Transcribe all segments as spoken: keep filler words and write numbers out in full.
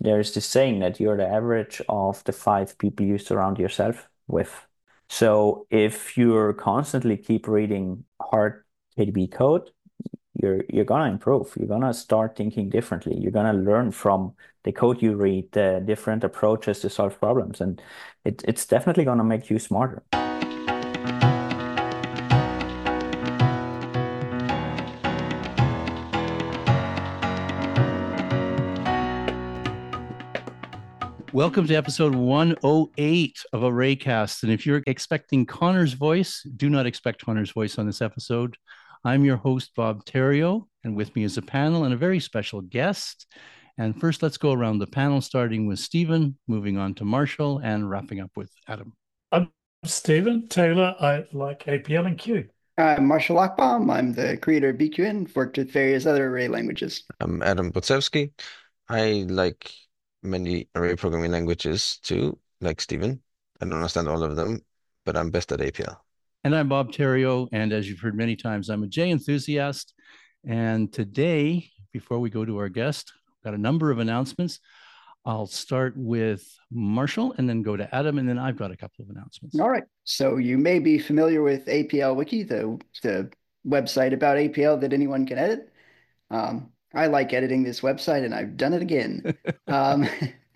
There's this saying that you're the average of the five people you surround yourself with. So if you're constantly keep reading hard K D B code, you're you're gonna improve. You're gonna start thinking differently. You're gonna learn from the code you read, the different approaches to solve problems, and it, it's definitely gonna make you smarter. Welcome to episode one oh eight of Arraycast. And if you're expecting Connor's voice, do not expect Connor's voice on this episode. I'm your host, Bob Terrio, and with me is a panel and a very special guest. And first, let's go around the panel, starting with Stephen, moving on to Marshall, and wrapping up with Adam. I'm Stephen Taylor. I like A P L and Q. I'm Marshall Lockbaum. I'm the creator of B Q N, worked with various other array languages. I'm Adam Botsevsky. I like many array programming languages too, like Stephen. I don't understand all of them, but I'm best at A P L. And I'm Bob Terrio, and as you've heard many times, I'm a J enthusiast. And today, before we go to our guest, I've got a number of announcements. I'll start with Marshall and then go to Adam, and then I've got a couple of announcements. All right. So you may be familiar with A P L Wiki, the, the website about A P L that anyone can edit. Um, I like editing this website, and I've done it again. um,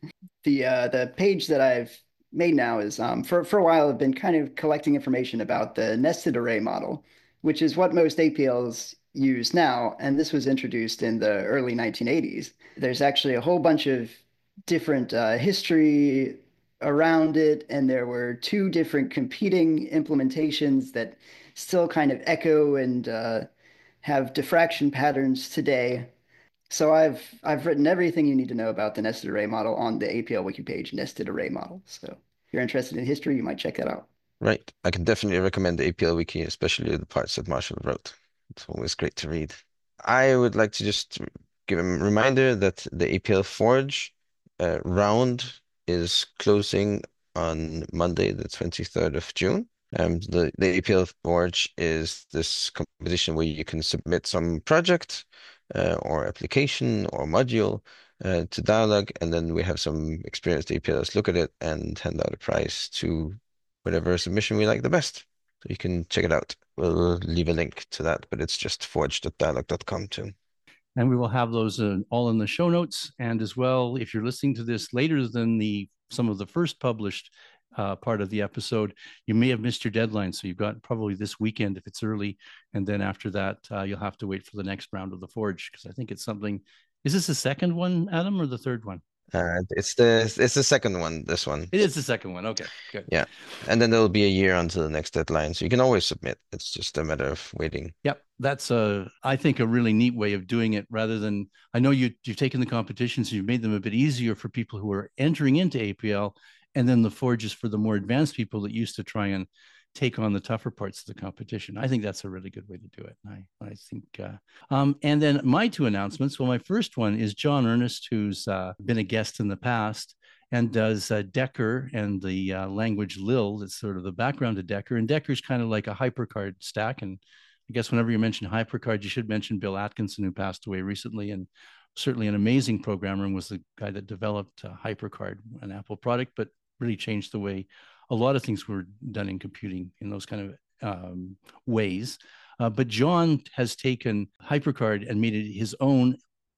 the uh, the page that I've made now is um, for for a while I've been kind of collecting information about the nested array model, which is what most A P Ls use now, and this was introduced in the early nineteen eighties. There's actually a whole bunch of different uh, history around it, and there were two different competing implementations that still kind of echo and uh, have diffraction patterns today. So I've I've written everything you need to know about the nested array model on the A P L wiki page, nested array model. So if you're interested in history, you might check that out. Right. I can definitely recommend the A P L Wiki, especially the parts that Marshall wrote. It's always great to read. I would like to just give a reminder that the A P L Forge uh, round is closing on Monday, the twenty-third of June. Um, the, the A P L Forge is this competition where you can submit some project uh, or application or module uh, to Dialog, and then we have some experienced A P Ls look at it and hand out a prize to whatever submission we like the best. So you can check it out. We'll leave a link to that, but it's just forge dot dialog dot com too. And we will have those uh, all in the show notes. And as well, if you're listening to this later than the some of the first published uh, part of the episode, you may have missed your deadline. So you've got probably this weekend if it's early. And then after that, uh, you'll have to wait for the next round of the Forge, because I think it's something. Is this the second one, Adam, or the third one? Uh, it's the it's the second one, this one. It is the second one. Okay, good. Yeah. And then there'll be a year until the next deadline. So you can always submit. It's just a matter of waiting. Yep. That's a, I think, a really neat way of doing it, rather than, I know you, you've taken the competitions and you've made them a bit easier for people who are entering into A P L, and then the Forge is for the more advanced people that used to try and take on the tougher parts of the competition. I think that's a really good way to do it. I, I think, uh, um, and then my two announcements. Well, my first one is John Ernest, who's uh, been a guest in the past and does uh, Decker and the uh, language Lil. That's sort of the background to Decker. And Decker's kind of like a hypercard stack. And I guess whenever you mention hypercard, you should mention Bill Atkinson, who passed away recently, and certainly an amazing programmer, and was the guy that developed uh, hypercard, an Apple product, but really changed the way a lot of things were done in computing in those kind of um, ways. Uh, but John has taken HyperCard and made it his own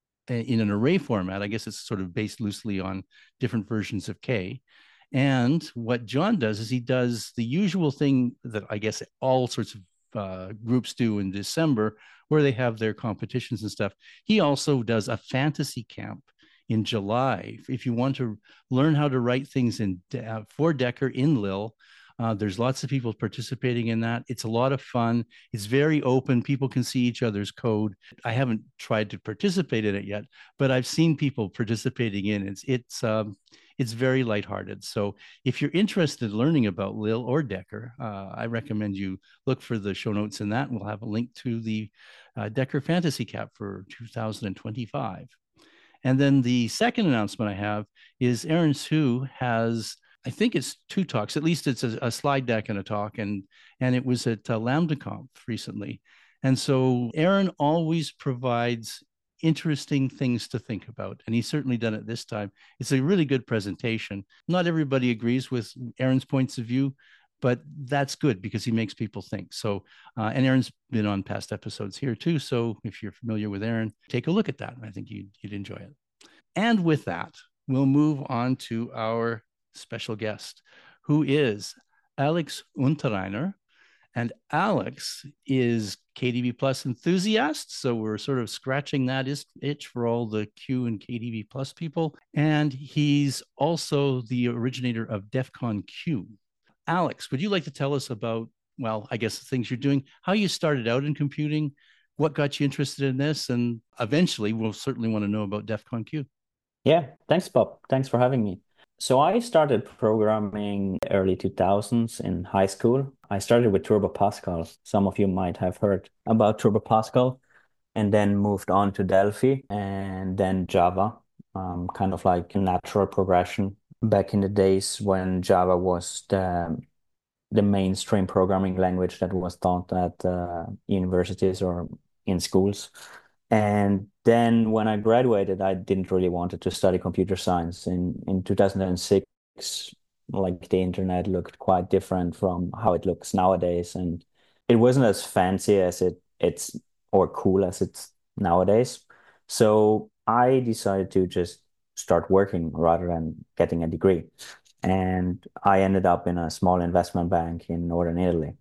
in an array format. I guess it's sort of based loosely on different versions of K. And what John does is he does the usual thing that I guess all sorts of uh, groups do in December, where they have their competitions and stuff. He also does a fantasy camp in July. If you want to learn how to write things in uh, for Decker in Lil, uh, there's lots of people participating in that. It's a lot of fun. It's very open. People can see each other's code. I haven't tried to participate in it yet, but I've seen people participating in it. It's it's um, it's very lighthearted. So if you're interested in learning about Lil or Decker, uh, I recommend you look for the show notes in that, and we'll have a link to the uh, Decker Fantasy Cap for two thousand twenty-five. And then the second announcement I have is Aaron Su has, I think it's two talks, at least it's a, a slide deck and a talk, and and it was at uh, LambdaConf recently. And so Aaron always provides interesting things to think about. And he's certainly done it this time. It's a really good presentation. Not everybody agrees with Aaron's points of view, but that's good because he makes people think. So, uh, and Aaron's been on past episodes here too. So if you're familiar with Aaron, take a look at that. I think you'd, you'd enjoy it. And with that, we'll move on to our special guest, who is Alex Unterreiner. And Alex is K D B Plus enthusiast. So we're sort of scratching that itch for all the Q and K D B Plus people. And he's also the originator of DEF CON Q. Alex, would you like to tell us about, well, I guess the things you're doing, how you started out in computing, what got you interested in this, and eventually we'll certainly want to know about DEF CON Q. Yeah, thanks, Bob. Thanks for having me. So I started programming early two thousands in high school. I started with Turbo Pascal. Some of you might have heard about Turbo Pascal, and then moved on to Delphi and then Java, um, kind of like a natural progression. Back in the days when Java was the the mainstream programming language that was taught at uh, universities or in schools. And then when I graduated, I didn't really wanted to study computer science. In in two thousand six, like the internet looked quite different from how it looks nowadays, and it wasn't as fancy as it it's or cool as it's nowadays. So I decided to just start working rather than getting a degree. And I ended up in a small investment bank in Northern Italy.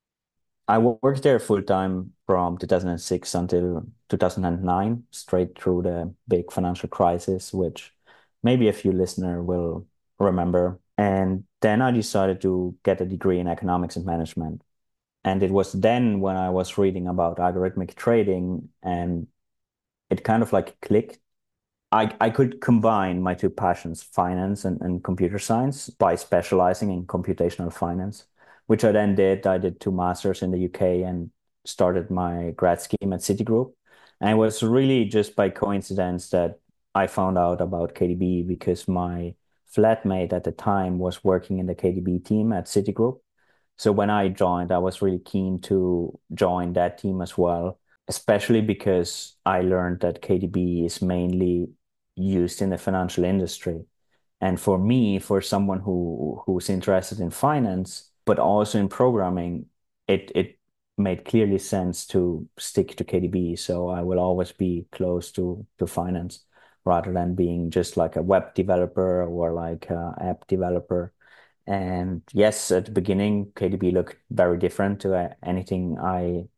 I worked there full time from two thousand six until two thousand nine, straight through the big financial crisis, which maybe a few listeners will remember. And then I decided to get a degree in economics and management. And it was then when I was reading about algorithmic trading, and it kind of like clicked. I, I could combine my two passions, finance and, and computer science, by specializing in computational finance, which I then did. I did two masters in the U K and started my grad scheme at Citigroup. And it was really just by coincidence that I found out about K D B, because my flatmate at the time was working in the K D B team at Citigroup. So when I joined, I was really keen to join that team as well, especially because I learned that K D B is mainly used in the financial industry. And for me, for someone who who's interested in finance, but also in programming, it it made clearly sense to stick to K D B. So I will always be close to to finance rather than being just like a web developer or like a app developer. And yes, at the beginning, K D B looked very different to uh, anything I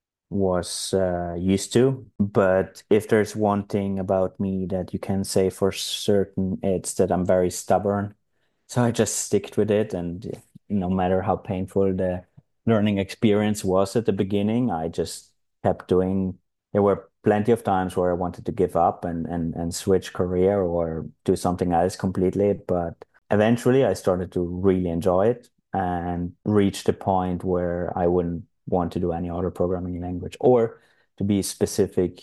was uh, used to. But if there's one thing about me that you can say for certain, it's that I'm very stubborn. So I just sticked with it. And no matter how painful the learning experience was at the beginning, I just kept doing. There were plenty of times where I wanted to give up and, and, and switch career or do something else completely. But eventually I started to really enjoy it and reached the point where I wouldn't want to do any other programming language, or to be specific,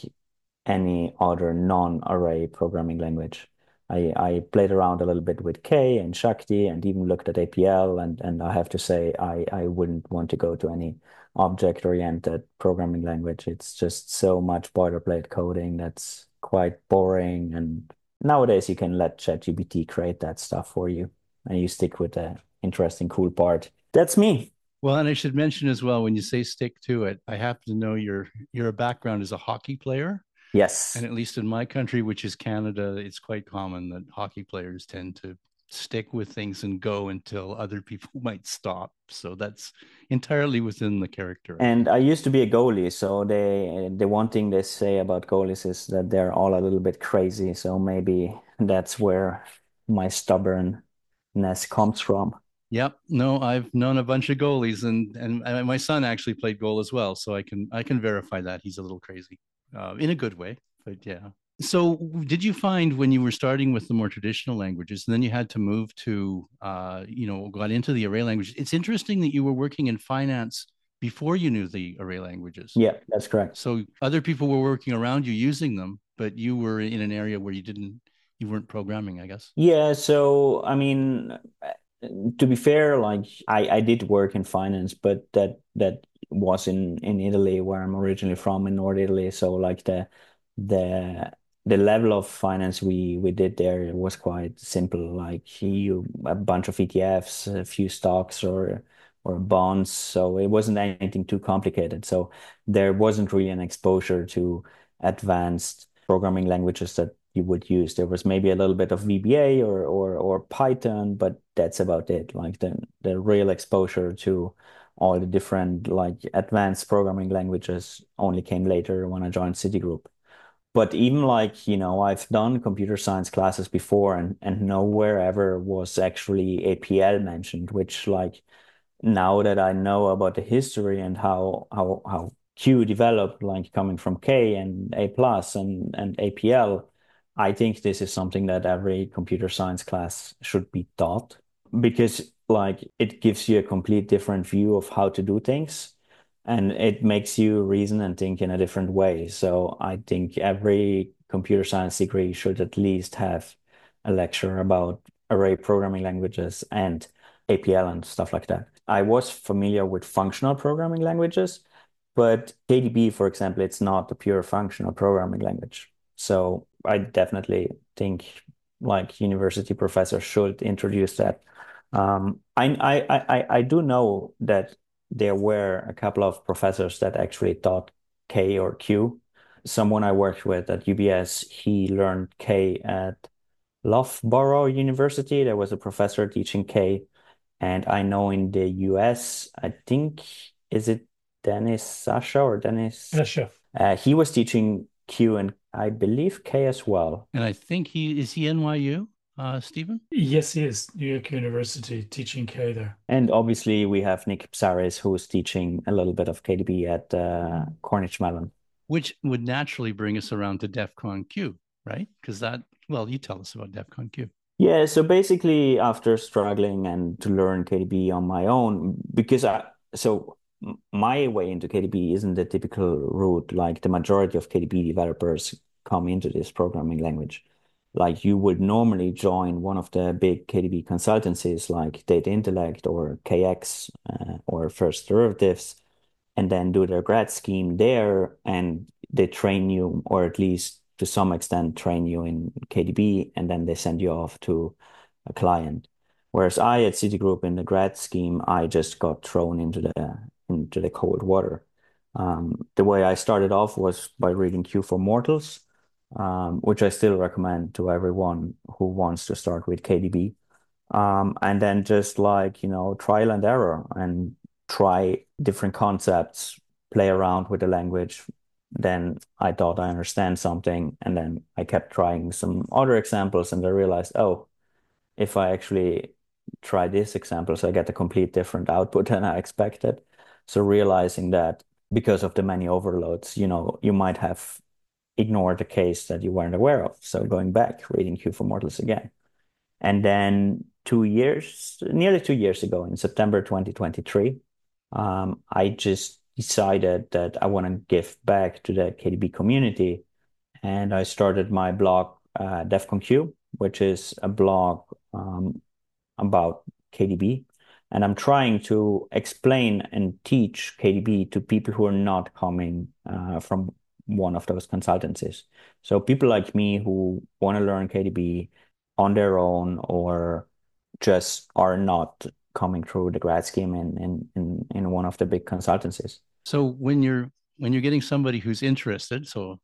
any other non-array programming language. I, I played around a little bit with K and Shakti and even looked at A P L, and, and I have to say I, I wouldn't want to go to any object-oriented programming language. It's just so much boilerplate coding that's quite boring, and nowadays you can let ChatGPT create that stuff for you and you stick with the interesting, cool part. That's me. Well, and I should mention as well, when you say stick to it, I happen to know your your background as a hockey player. Yes. And at least in my country, which is Canada, it's quite common that hockey players tend to stick with things and go until other people might stop. So that's entirely within the character. And I used to be a goalie, so they the one thing they say about goalies is that they're all a little bit crazy. So maybe that's where my stubbornness comes from. Yep. No, I've known a bunch of goalies, and and my son actually played goal as well, so I can I can verify that he's a little crazy, uh, in a good way. But yeah. So did you find when you were starting with the more traditional languages, and then you had to move to, uh, you know, got into the array languages? It's interesting that you were working in finance before you knew the array languages. Yeah, that's correct. So other people were working around you using them, but you were in an area where you didn't, you weren't programming, I guess. Yeah. So I mean, to be fair, like I, I did work in finance, but that that was in in Italy, where I'm originally from, in North Italy. So like the the the level of finance we we did there was quite simple. Like you a bunch of E T Fs, a few stocks or or bonds. So it wasn't anything too complicated. So there wasn't really an exposure to advanced programming languages that you would use. There was maybe a little bit of V B A or or or Python, but that's about it. Like the the real exposure to all the different like advanced programming languages only came later when I joined Citigroup. But even like, you know, I've done computer science classes before and, and nowhere ever was actually A P L mentioned, which like now that I know about the history and how how how Q developed, like coming from K and A plus and, and A P L, I think this is something that every computer science class should be taught because like it gives you a complete different view of how to do things and it makes you reason and think in a different way. So I think every computer science degree should at least have a lecture about array programming languages and A P L and stuff like that. I was familiar with functional programming languages, but K D B, for example, it's not a pure functional programming language. So I definitely think like university professors should introduce that. Um, I, I, I, I do know that there were a couple of professors that actually taught K or Q. Someone I worked with at U B S, he learned K at Loughborough University. There was a professor teaching K. And I know in the U S, I think, is it Dennis Sasha or Dennis? Yeah, sure. Uh, he was teaching Q and I believe K as well. And I think he is he N Y U, uh, Stephen? Yes, he is. New York University teaching K there. And obviously we have Nick Psaris who's teaching a little bit of K D B at uh, Cornish Mellon. Which would naturally bring us around to DEF CON Q, right? Because that, well, you tell us about DEF CON Q. Yeah, so basically after struggling and to learn K D B on my own, because I, so my way into K D B isn't the typical route, like the majority of K D B developers come into this programming language. Like you would normally join one of the big K D B consultancies like Data Intellect or K X uh, or First Derivatives, and then do their grad scheme there, and they train you, or at least to some extent train you in K D B, and then they send you off to a client. Whereas I at Citigroup in the grad scheme, I just got thrown into the into the cold water. Um, the way I started off was by reading Q for Mortals, um, which I still recommend to everyone who wants to start with K D B. Um, and then just like, you know, trial and error and try different concepts, play around with the language. Then I thought I understand something, and then I kept trying some other examples, and I realized, oh, if I actually try this example, so I get a complete different output than I expected. So realizing that because of the many overloads, you know, you might have ignored a case that you weren't aware of. So going back, reading Q for Mortals again. And then two years, nearly two years ago, in September twenty twenty-three, um, I just decided that I want to give back to the K D B community. And I started my blog, uh, DEF CON Q, which is a blog um, about K D B. And I'm trying to explain and teach K D B to people who are not coming uh, from one of those consultancies. So people like me who want to learn K D B on their own or just are not coming through the grad scheme in in in, in one of the big consultancies. So when you're when you're getting somebody who's interested, so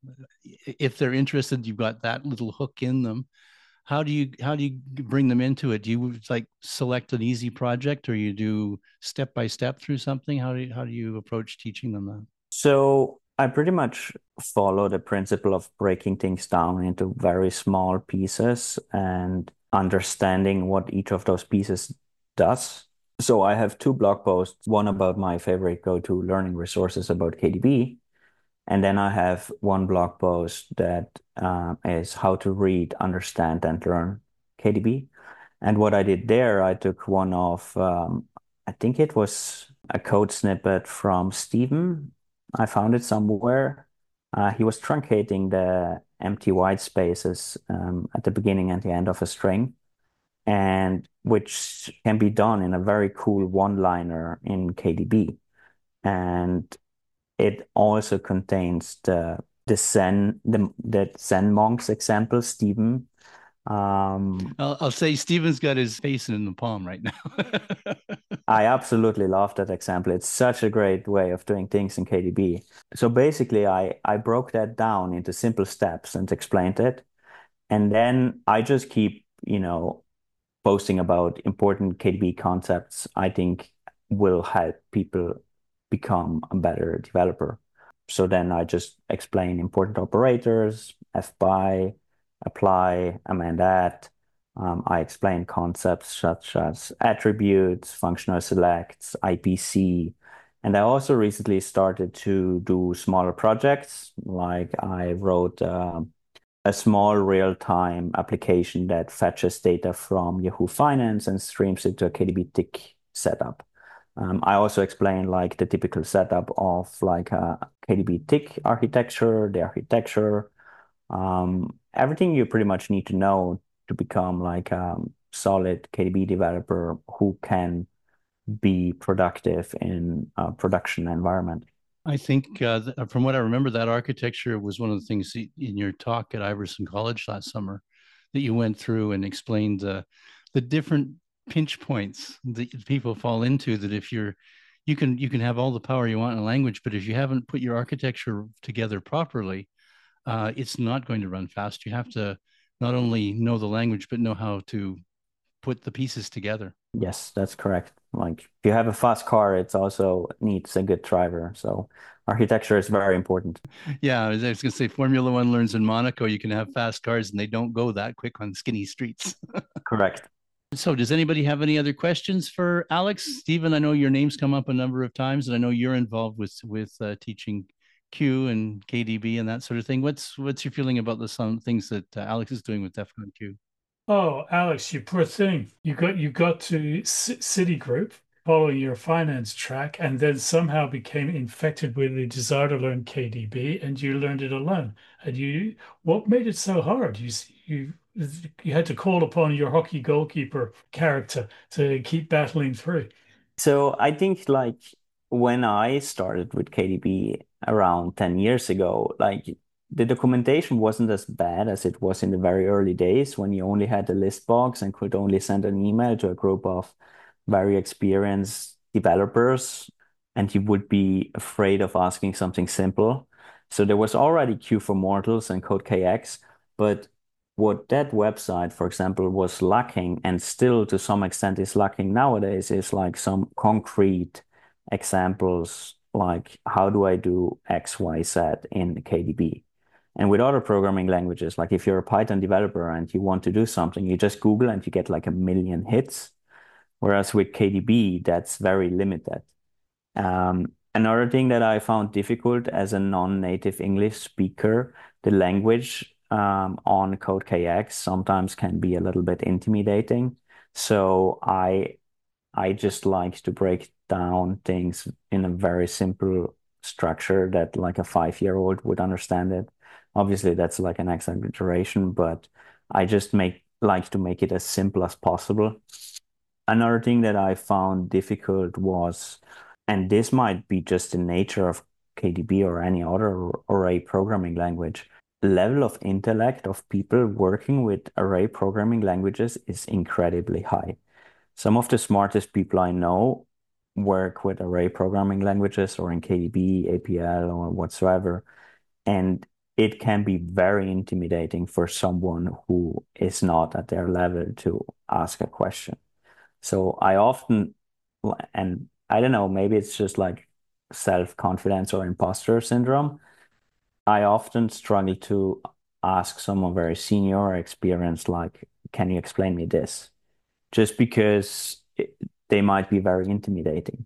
if they're interested, you've got that little hook in them. How do you how do you bring them into it? Do you like select an easy project, or you do step by step through something? How do you, how do you approach teaching them that? So I pretty much follow the principle of breaking things down into very small pieces and understanding what each of those pieces does. So I have two blog posts, one about my favorite go-to learning resources about K D B, and then I have one blog post that uh, is how to read, understand, and learn K D B. And what I did there, I took one of, um, I think it was a code snippet from Stephen. I found it somewhere. Uh, he was truncating the empty white spaces um, at the beginning and the end of a string, and which can be done in a very cool one-liner in K D B. And it also contains the the Zen the the Zen monks example, Stephen. Um, I'll, I'll say Steven's got his face in the palm right now. I absolutely love that example. It's such a great way of doing things in K D B. So basically, I I broke that down into simple steps and explained it, and then I just keep, you know, posting about important K D B concepts I think will help people become a better developer. So then I just explain important operators, fby, apply, amend at. Um, I explain concepts such as attributes, functional selects, I P C. And I also recently started to do smaller projects. Like I wrote uh, a small real-time application that fetches data from Yahoo Finance and streams it to a K D B tick setup. Um, I also explain like the typical setup of like a K D B tick architecture, the architecture, um, everything you pretty much need to know to become like a solid K D B developer who can be productive in a production environment. I think uh, th- from what I remember, that architecture was one of the things in your talk at Iverson College last summer that you went through and explained uh, the different pinch points that people fall into. That if you're, you can you can have all the power you want in a language, but if you haven't put your architecture together properly, uh, it's not going to run fast. You have to not only know the language but know how to put the pieces together. Yes, that's correct. Like if you have a fast car, it also needs a good driver. So architecture is very important. Yeah, I was, was going to say Formula One learns in Monaco. You can have fast cars and they don't go that quick on skinny streets. Correct. So does anybody have any other questions for Alex? Stephen, I know your name's come up a number of times, and I know you're involved with with uh, teaching Q and K D B and that sort of thing. What's what's your feeling about the some things that uh, Alex is doing with DEF CON Q? Oh, Alex, you poor thing. You got you got to C Citigroup following your finance track and then somehow became infected with the desire to learn K D B and you learned it alone. And you, what made it so hard? You you you had to call upon your hockey goalkeeper character to keep battling through. So I think like when I started with K D B around ten years ago, like the documentation wasn't as bad as it was in the very early days when you only had the list box and could only send an email to a group of very experienced developers, and you would be afraid of asking something simple. So there was already Q for Mortals and CodeKX, but what that website, for example, was lacking and still to some extent is lacking nowadays is like some concrete examples like how do I do X, Y, Z in K D B? And with other programming languages, like if you're a Python developer and you want to do something, you just Google and you get like a million hits. Whereas with K D B, that's very limited. Um, another thing that I found difficult as a non-native English speaker, the language um, on CodeKX sometimes can be a little bit intimidating. So I I just like to break down things in a very simple structure that like a five-year-old would understand it. Obviously, that's like an exaggeration, but I just make like to make it as simple as possible. Another thing that I found difficult was, and this might be just the nature of K D B or any other array programming language, level of intellect of people working with array programming languages is incredibly high. Some of the smartest people I know work with array programming languages or in K D B, A P L, or whatsoever. And it can be very intimidating for someone who is not at their level to ask a question. So I often, and I don't know, maybe it's just like self-confidence or imposter syndrome. I often struggle to ask someone very senior or experienced, like, can you explain me this? Just because it, they might be very intimidating.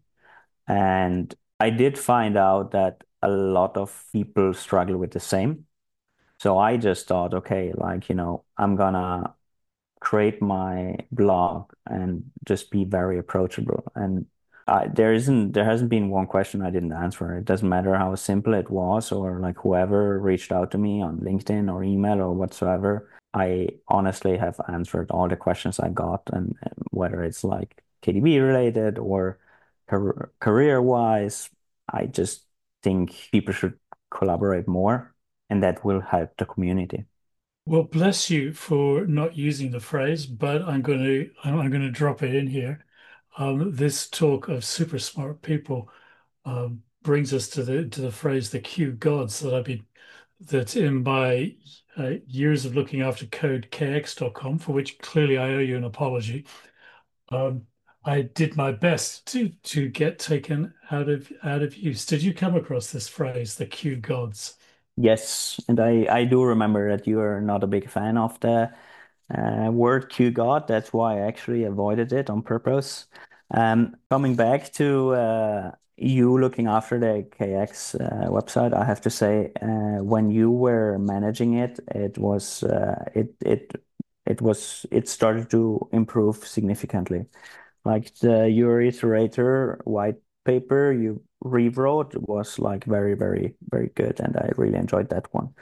And I did find out that a lot of people struggle with the same. So I just thought, okay, like, you know, I'm gonna create my blog and just be very approachable. And I, there isn't, there hasn't been one question I didn't answer. It doesn't matter how simple it was or like whoever reached out to me on LinkedIn or email or whatsoever. I honestly have answered all the questions I got, and, and whether it's like K D B related or car career wise, I just think people should collaborate more and that will help the community. Well, bless you for not using the phrase, but I'm going to I'm, I'm going to drop it in here. Um, this talk of super smart people um, brings us to the to the phrase the Q gods that I've been that in my uh, years of looking after code K X dot com, for which clearly I owe you an apology. Um, I did my best to to get taken out of out of use. Did you come across this phrase, the Q gods? Yes, and I, I do remember that you are not a big fan of the uh, word Q God. That's why I actually avoided it on purpose. Um, coming back to uh, you looking after the K X uh, website, I have to say, uh, when you were managing it, it was uh, it it it was it started to improve significantly. Like the your iterator white paper you rewrote was like very, very, very good, and I really enjoyed that one.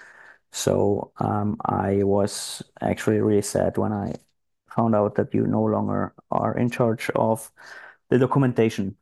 So um, I was actually really sad when I found out that you no longer are in charge of the documentation.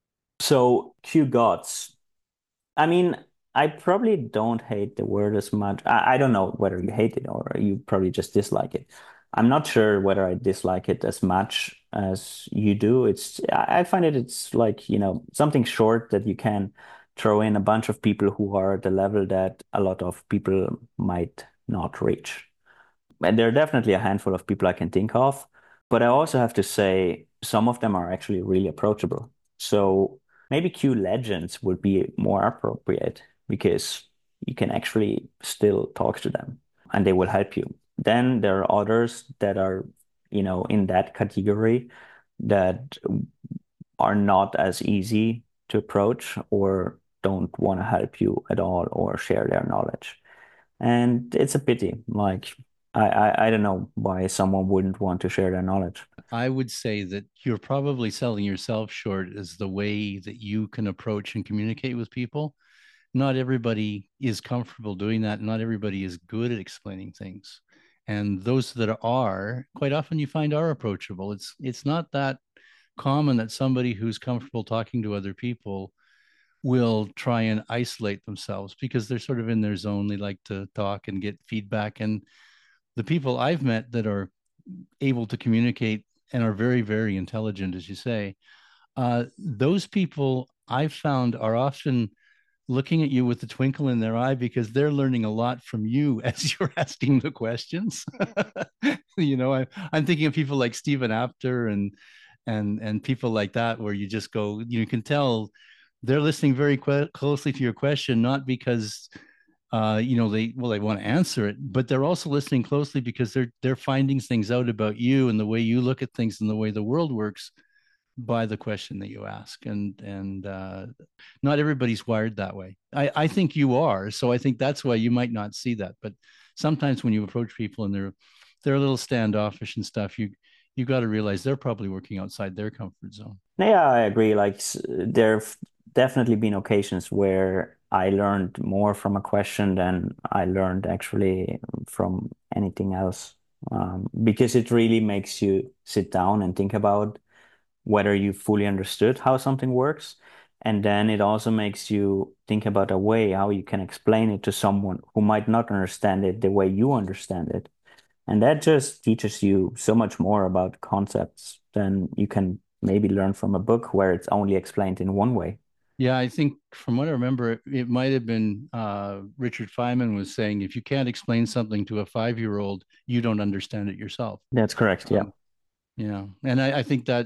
So Q gods. I mean, I probably don't hate the word as much. I, I don't know whether you hate it or you probably just dislike it. I'm not sure whether I dislike it as much as you do. It's I I find it it's like, you know, something short that you can throw in a bunch of people who are at the level that a lot of people might not reach. And there are definitely a handful of people I can think of, but I also have to say some of them are actually really approachable. So maybe Q Legends would be more appropriate because you can actually still talk to them and they will help you. Then there are others that are, you know, in that category that are not as easy to approach or don't want to help you at all or share their knowledge. And it's a pity. Like I, I, I don't know why someone wouldn't want to share their knowledge. I would say that you're probably selling yourself short as the way that you can approach and communicate with people. Not everybody is comfortable doing that. Not everybody is good at explaining things. And those that are, quite often you find are approachable. It's it's not that common that somebody who's comfortable talking to other people will try and isolate themselves because they're sort of in their zone. They like to talk and get feedback. And the people I've met that are able to communicate and are very, very intelligent, as you say, uh, those people I've found are often looking at you with a twinkle in their eye because they're learning a lot from you as you're asking the questions. you know, I, I'm thinking of people like Stephen Apter and and and people like that, where you just go, you can tell they're listening very qu- closely to your question, not because uh, you know, they well, they want to answer it, but they're also listening closely because they're they're finding things out about you and the way you look at things and the way the world works by the question that you ask. And and uh, not everybody's wired that way. I, I think you are. So I think that's why you might not see that. But sometimes when you approach people and they're they're a little standoffish and stuff, you you got to realize they're probably working outside their comfort zone. Yeah, I agree. Like there've definitely been occasions where I learned more from a question than I learned actually from anything else. Um, because it really makes you sit down and think about whether you fully understood how something works. And then it also makes you think about a way how you can explain it to someone who might not understand it the way you understand it. And that just teaches you so much more about concepts than you can maybe learn from a book where it's only explained in one way. Yeah, I think from what I remember, it, it might have been uh, Richard Feynman was saying, if you can't explain something to a five-year-old, you don't understand it yourself. That's correct. Yeah. Um, yeah, and I, I think that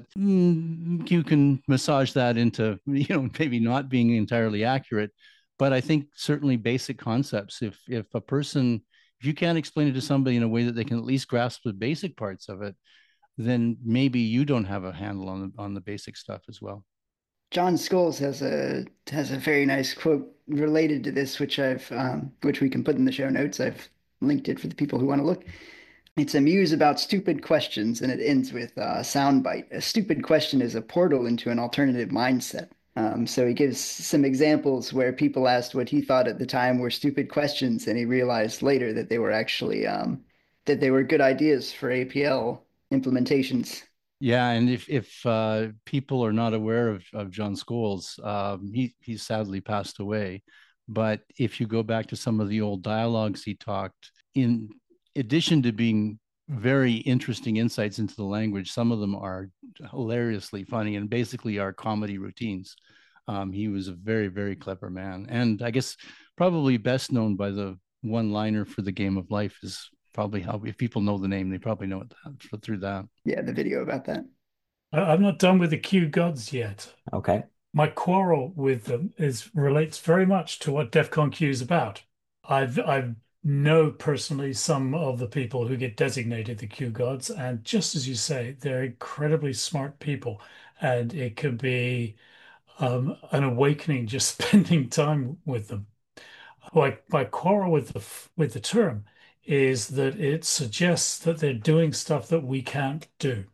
mm, you can massage that into, you know, maybe not being entirely accurate, but I think certainly basic concepts. If if a person, if you can't explain it to somebody in a way that they can at least grasp the basic parts of it, then maybe you don't have a handle on the on the basic stuff as well. John Scholes has a has a very nice quote related to this, which I've um, which we can put in the show notes. I've linked it for the people who want to look. It's a muse about stupid questions, and it ends with a soundbite. A stupid question is a portal into an alternative mindset. Um, so he gives some examples where people asked what he thought at the time were stupid questions, and he realized later that they were actually um, that they were good ideas for A P L implementations. Yeah, and if if uh, people are not aware of, of John Scholes, um, he he sadly passed away. But if you go back to some of the old dialogues he talked, in addition to being very interesting insights into the language, some of them are hilariously funny and basically are comedy routines. Um, he was a very, very clever man. And I guess probably best known by the one-liner for the Game of Life is probably how, if people know the name, they probably know it that, through that. Yeah, the video about that. I- I'm not done with the Q gods yet. Okay. My quarrel with them is relates very much to what DEF CON Q is about. I've I know personally some of the people who get designated the Q gods, and just as you say, they're incredibly smart people, and it can be um, an awakening just spending time with them. My my quarrel with the with the term is that it suggests that they're doing stuff that we can't do.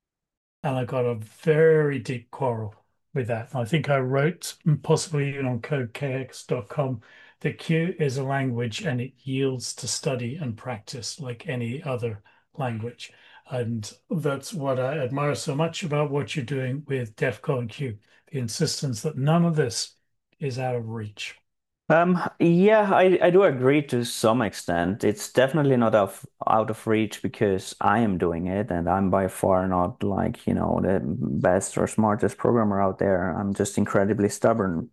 And I got a very deep quarrel with that. I think I wrote, possibly even on code k x dot com, that Q is a language and it yields to study and practice like any other language. And that's what I admire so much about what you're doing with DEF CON Q, the insistence that none of this is out of reach. Um, yeah, I, I do agree to some extent. It's definitely not out, out of reach because I am doing it and I'm by far not like, you know, the best or smartest programmer out there. I'm just incredibly stubborn.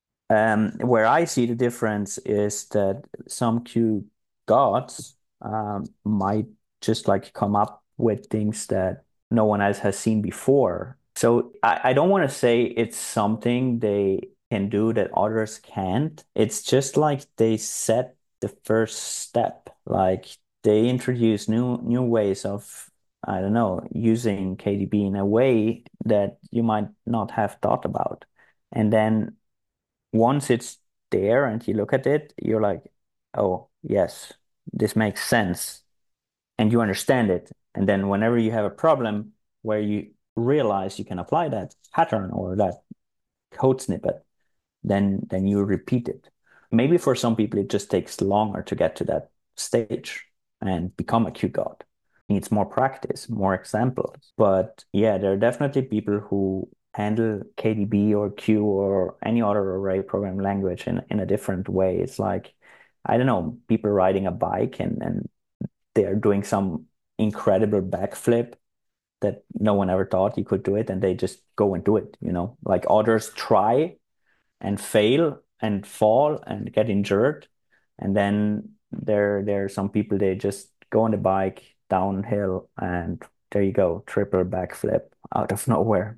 Um, where I see the difference is that some Q gods um, might just like come up with things that no one else has seen before. So I, I don't want to say it's something they can do that others can't. It's just like they set the first step. Like they introduce new new ways of, I don't know, using K D B in a way that you might not have thought about. And then once it's there and you look at it, you're like, oh, yes, this makes sense. And you understand it. And then whenever you have a problem where you realize you can apply that pattern or that code snippet, then then you repeat it. Maybe for some people it just takes longer to get to that stage and become a Q god. It needs more practice, more examples. But yeah, there are definitely people who handle K D B or Q or any other array programming language in, in a different way. It's like, I don't know, people riding a bike and, and they're doing some incredible backflip that no one ever thought you could do it, and they just go and do it, you know, like others try and fail and fall and get injured. And then there, there are some people, they just go on the bike downhill and there you go, triple backflip out of nowhere.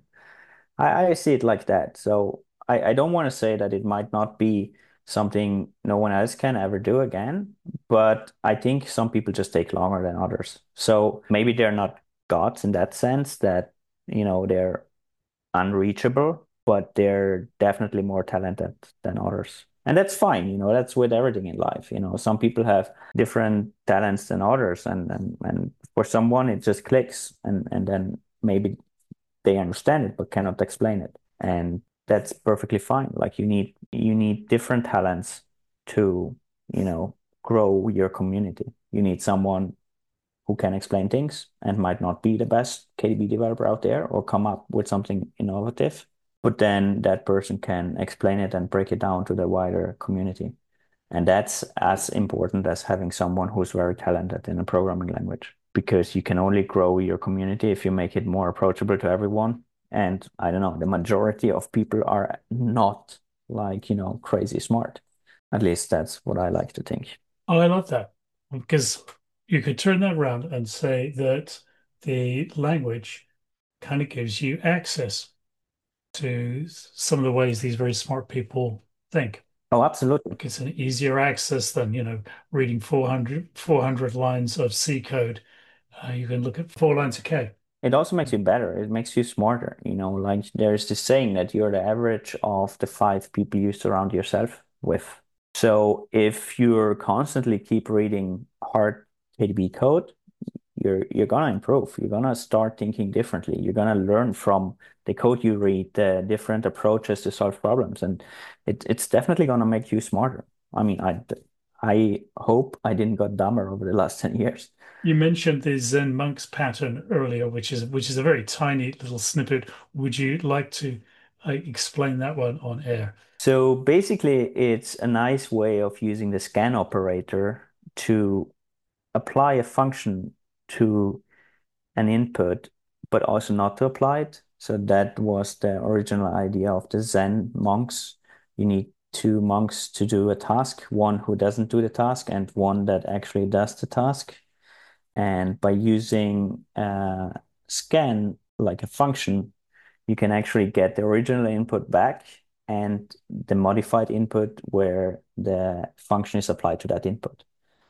I, I see it like that. So I, I don't want to say that it might not be something no one else can ever do again, but I think some people just take longer than others. So maybe they're not gods in that sense that, you know, they're unreachable, but they're definitely more talented than others. And that's fine, you know, that's with everything in life. You know, some people have different talents than others, and and, and for someone it just clicks, and, and then maybe they understand it but cannot explain it. And that's perfectly fine. Like you need you need different talents to, you know, grow your community. You need someone who can explain things and might not be the best K D B developer out there or come up with something innovative, but then that person can explain it and break it down to the wider community. And that's as important as having someone who's very talented in a programming language, because you can only grow your community if you make it more approachable to everyone. And I don't know, the majority of people are not like, you know, crazy smart. At least that's what I like to think. Oh, I love that, because you could turn that around and say that the language kind of gives you access to some of the ways these very smart people think. Oh, absolutely. It's an easier access than, you know, reading four hundred, four hundred lines of C code. Uh, you can look at four lines of K. It also makes you better. It makes you smarter. You know, like there's this saying that you're the average of the five people you surround yourself with. So if you're constantly keep reading hard K D B code, you're you're gonna improve. You're gonna start thinking differently. You're gonna learn from the code you read, the different approaches to solve problems, and it, it's definitely gonna make you smarter. I mean, I I hope I didn't got dumber over the last ten years. You mentioned the Zen monks pattern earlier, which is which is a very tiny little snippet. Would you like to uh, explain that one on air. So basically, it's a nice way of using the scan operator to apply a function to an input, but also not to apply it. So that was the original idea of the Zen monks. You need two monks to do a task, one who doesn't do the task and one that actually does the task. And by using a scan, like a function, you can actually get the original input back and the modified input where the function is applied to that input.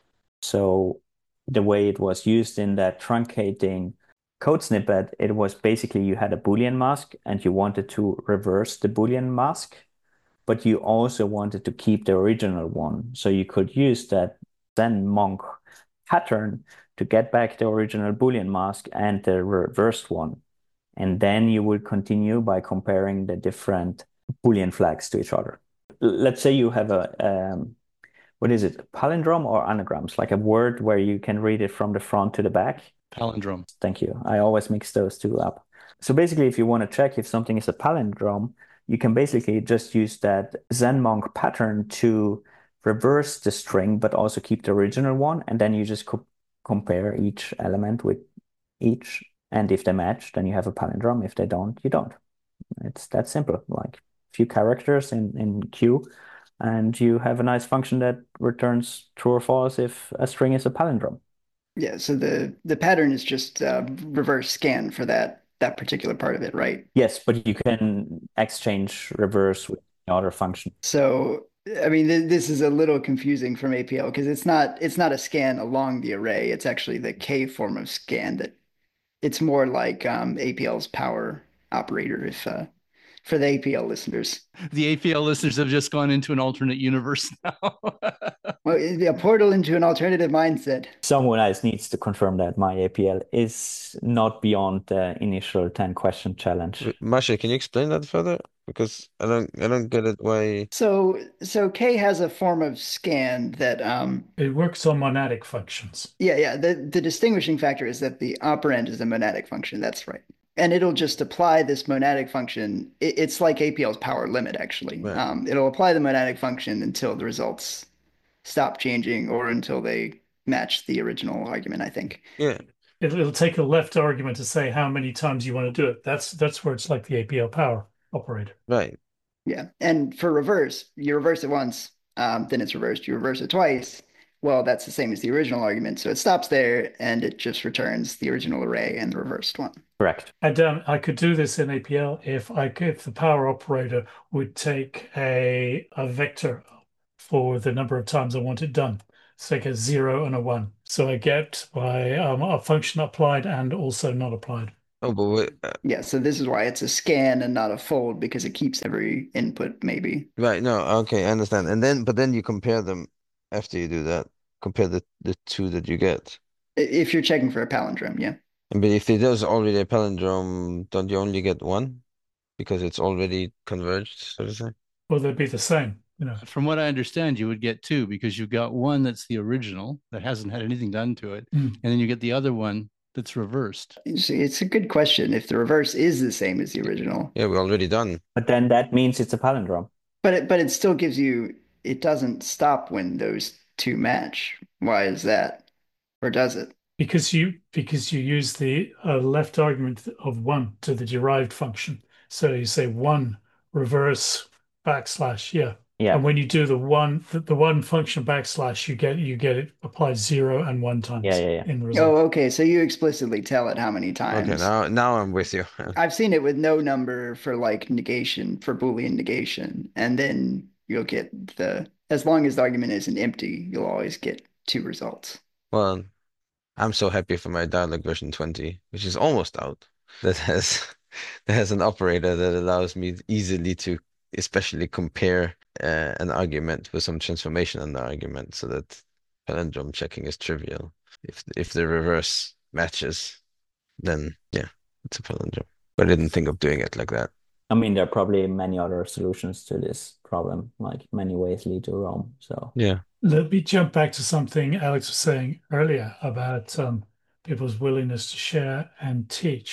So the way it was used in that truncating code snippet, it was basically you had a Boolean mask and you wanted to reverse the Boolean mask, but you also wanted to keep the original one. So you could use that Zen monk pattern to get back the original Boolean mask and the reversed one. And then you would continue by comparing the different Boolean flags to each other. Let's say you have a, um, what is it, palindrome or anagrams, like a word where you can read it from the front to the back. Palindrome. Thank you. I always mix those two up. So basically, if you want to check if something is a palindrome, you can basically just use that ZenMonk pattern to reverse the string, but also keep the original one. And then you just co compare each element with each. And if they match, then you have a palindrome. If they don't, you don't. It's that simple, like a few characters in, in Q, and you have a nice function that returns true or false if a string is a palindrome. Yeah, so the the pattern is just uh, reverse scan for that that particular part of it, right? Yes, but you can exchange reverse with other function. So, I mean, th this is a little confusing from A P L because it's not it's not a scan along the array. It's actually the K form of scan that it's more like um, A P L's power operator if uh, for the A P L listeners. The A P L listeners have just gone into an alternate universe now. Well, a portal into an alternative mindset. Someone else needs to confirm that my A P L is not beyond the initial ten question challenge. Masha, can you explain that further? Because I don't I don't get it why. So so K has a form of scan that um It works on monadic functions. yeah, yeah. The the distinguishing factor is that the operand is a monadic function. That's right. And it'll just apply this monadic function. It, it's like A P L's power limit, actually. Right. Um, it'll apply the monadic function until the results stop changing or until they match the original argument, I think. Yeah. It'll, it'll take a left argument to say how many times you want to do it. That's that's where it's like the A P L power operator. Right. Yeah. And for reverse, you reverse it once, um, then it's reversed. You reverse it twice. Well, that's the same as the original argument. So it stops there and it just returns the original array and the reversed one. Correct. And um, I could do this in A P L if I could, if the power operator would take a a vector for the number of times I want it done. It's like a zero and a one. So I get my um, a function applied and also not applied. Oh, but wait, uh, Yeah, so this is why it's a scan and not a fold because it keeps every input, maybe. right. No, okay, I understand. And then, but then you compare them after you do that. Compare the the two that you get. I- If you're checking for a palindrome, yeah. And but if it is already a palindrome, don't you only get one because it's already converged, so to say? Well, they'd be the same, you know. From what I understand, you would get two because you've got one that's the original that hasn't had anything done to it, Mm. and then you get the other one that's reversed. It's, it's a good question if the reverse is the same as the original. Yeah, we're already done. But then that means it's a palindrome. But it but it still gives you it doesn't stop when those two match. Why is that? Or does it? Because you because you use the uh, left argument of one to the derived function. So you say one reverse backslash, yeah. Yeah. And when you do the one the, the one function backslash, you get you get it applied zero and one times Yeah, yeah, yeah. in the result. Oh, okay. So you explicitly tell it how many times. Okay, now now I'm with you. I've seen it with no number for like negation, for Boolean negation. And then you'll get the, as long as the argument isn't empty, you'll always get two results. Well, I'm so happy for my dialog version twenty, which is almost out, that has that has an operator that allows me easily to especially compare uh, an argument with some transformation in the argument so that palindrome checking is trivial. If if the reverse matches, then yeah, it's a palindrome. But I didn't think of doing it like that. I mean, there are probably many other solutions to this problem, like many ways lead to Rome. So Yeah. Let me jump back to something Alex was saying earlier about um, people's willingness to share and teach,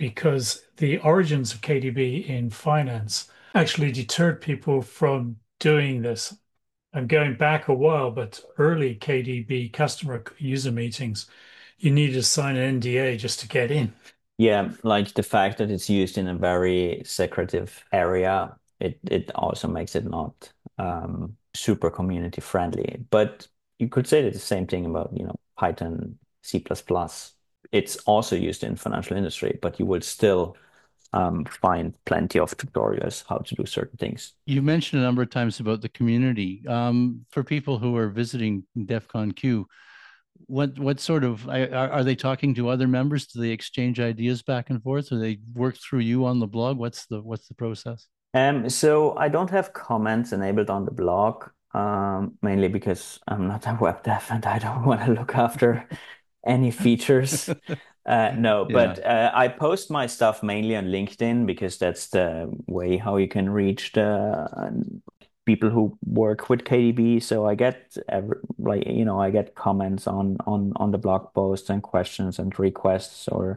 because the origins of K D B in finance actually deterred people from doing this. I'm going back a while, but early K D B customer user meetings, you needed to sign an N D A just to get in. Yeah, like the fact that it's used in a very secretive area, it it also makes it not um, super community friendly. But you could say that the same thing about, you know, Python, C plus plus. It's also used in financial industry, but you will still um, find plenty of tutorials how to do certain things. You mentioned a number of times about the community. Um, for people who are visiting DEF CON Q, what what sort of are, are they talking to other members? Do they exchange ideas back and forth? Do they work through you on the blog? What's the what's the process? Um, so I don't have comments enabled on the blog, um, mainly because I'm not a web dev and I don't want to look after any features. Uh, no, Yeah. but uh, I post my stuff mainly on LinkedIn because that's the way how you can reach the uh, people who work with K D B. So I get every, like, you know, I get comments on on on the blog posts and questions and requests, or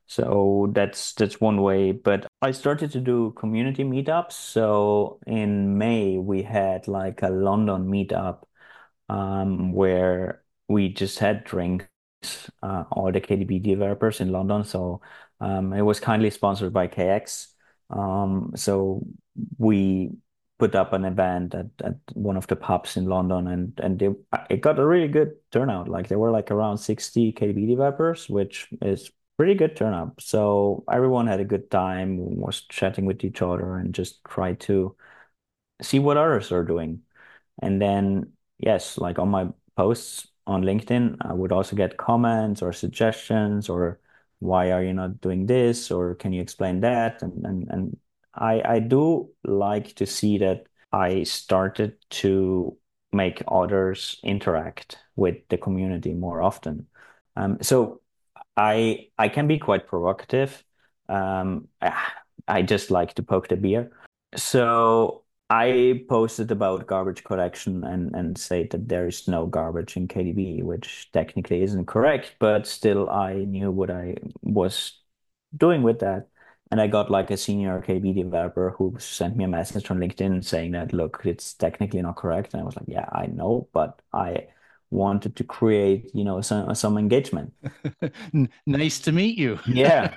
so that's that's one way. But I started to do community meetups. So in May we had like a London meetup um, where we just had drinks, uh, all the K D B developers in London. So um, it was kindly sponsored by K X. Um, so we put up an event at, at one of the pubs in London, and and they, it got a really good turnout. Like there were like around sixty K D B developers, which is pretty good turnout. So everyone had a good time, was chatting with each other, and just tried to see what others are doing. And then, yes, like on my posts on LinkedIn, I would also get comments or suggestions, or why are you not doing this, or can you explain that? And and, and I I do like to see that I started to make others interact with the community more often. Um, so I I can be quite provocative. Um, I, I just like to poke the bear. So I posted about garbage collection and and say that there is no garbage in K D B, which technically isn't correct, but still I knew what I was doing with that. And I got like a senior K D B developer who sent me a message on LinkedIn saying that, look, it's technically not correct. And I was like, yeah, I know, but I wanted to create, you know, some some engagement. Nice to meet you. Yeah.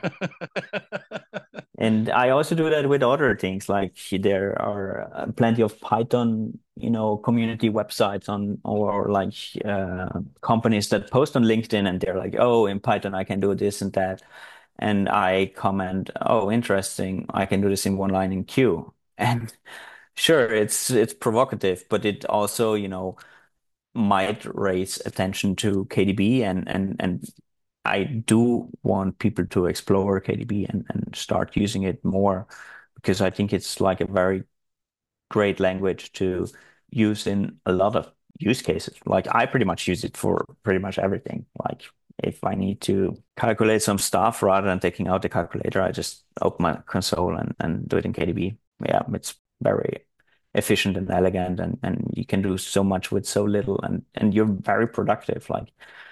And I also do that with other things. Like there are uh, plenty of Python, you know, community websites on, or like uh, companies that post on LinkedIn and they're like, oh, in Python I can do this and that. And I comment, oh, interesting, I can do this in one line in Q. And sure, it's it's provocative, but it also, you know, might raise attention to K D B, and and and I do want people to explore K D B and, and start using it more, because I think it's like a very great language to use in a lot of use cases. Like I pretty much use it for pretty much everything. Like if I need to calculate some stuff rather than taking out the calculator, I just open my console and, and do it in K D B. Yeah, it's very efficient and elegant, and, and you can do so much with so little, and, and you're very productive. Like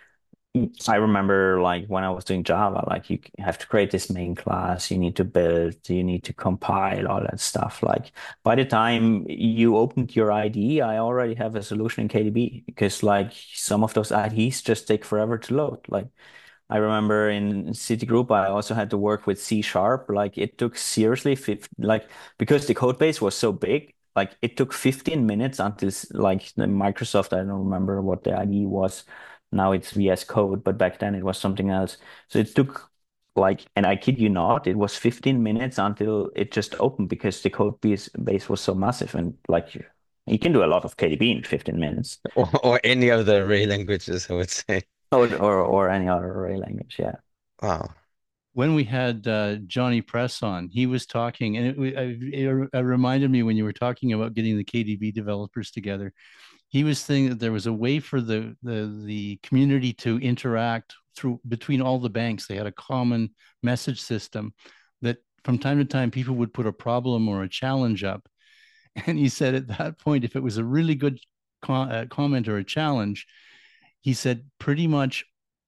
I remember like when I was doing Java, like you have to create this main class, you need to build, you need to compile, all that stuff. Like by the time you opened your I D E, I already have a solution in K D B, because like some of those I D Es just take forever to load. Like I remember in Citigroup, I also had to work with C Sharp. Like it took seriously, like because the code base was so big, like it took fifteen minutes until like the Microsoft, I don't remember what the I D E was. Now it's V S Code, but back then it was something else. So it took like, and I kid you not, it was fifteen minutes until it just opened, because the code base base was so massive, and like you can do a lot of K D B in fifteen minutes. Or, or any other array languages, I would say. Or or, or any other array language, yeah. Wow. When we had uh, Johnny Press on, he was talking, and it, it, it reminded me when you were talking about getting the K D B developers together. He was saying that there was a way for the, the the community to interact through between all the banks. They had a common message system that from time to time people would put a problem or a challenge up. And he said at that point, if it was a really good co- uh, comment or a challenge, he said pretty much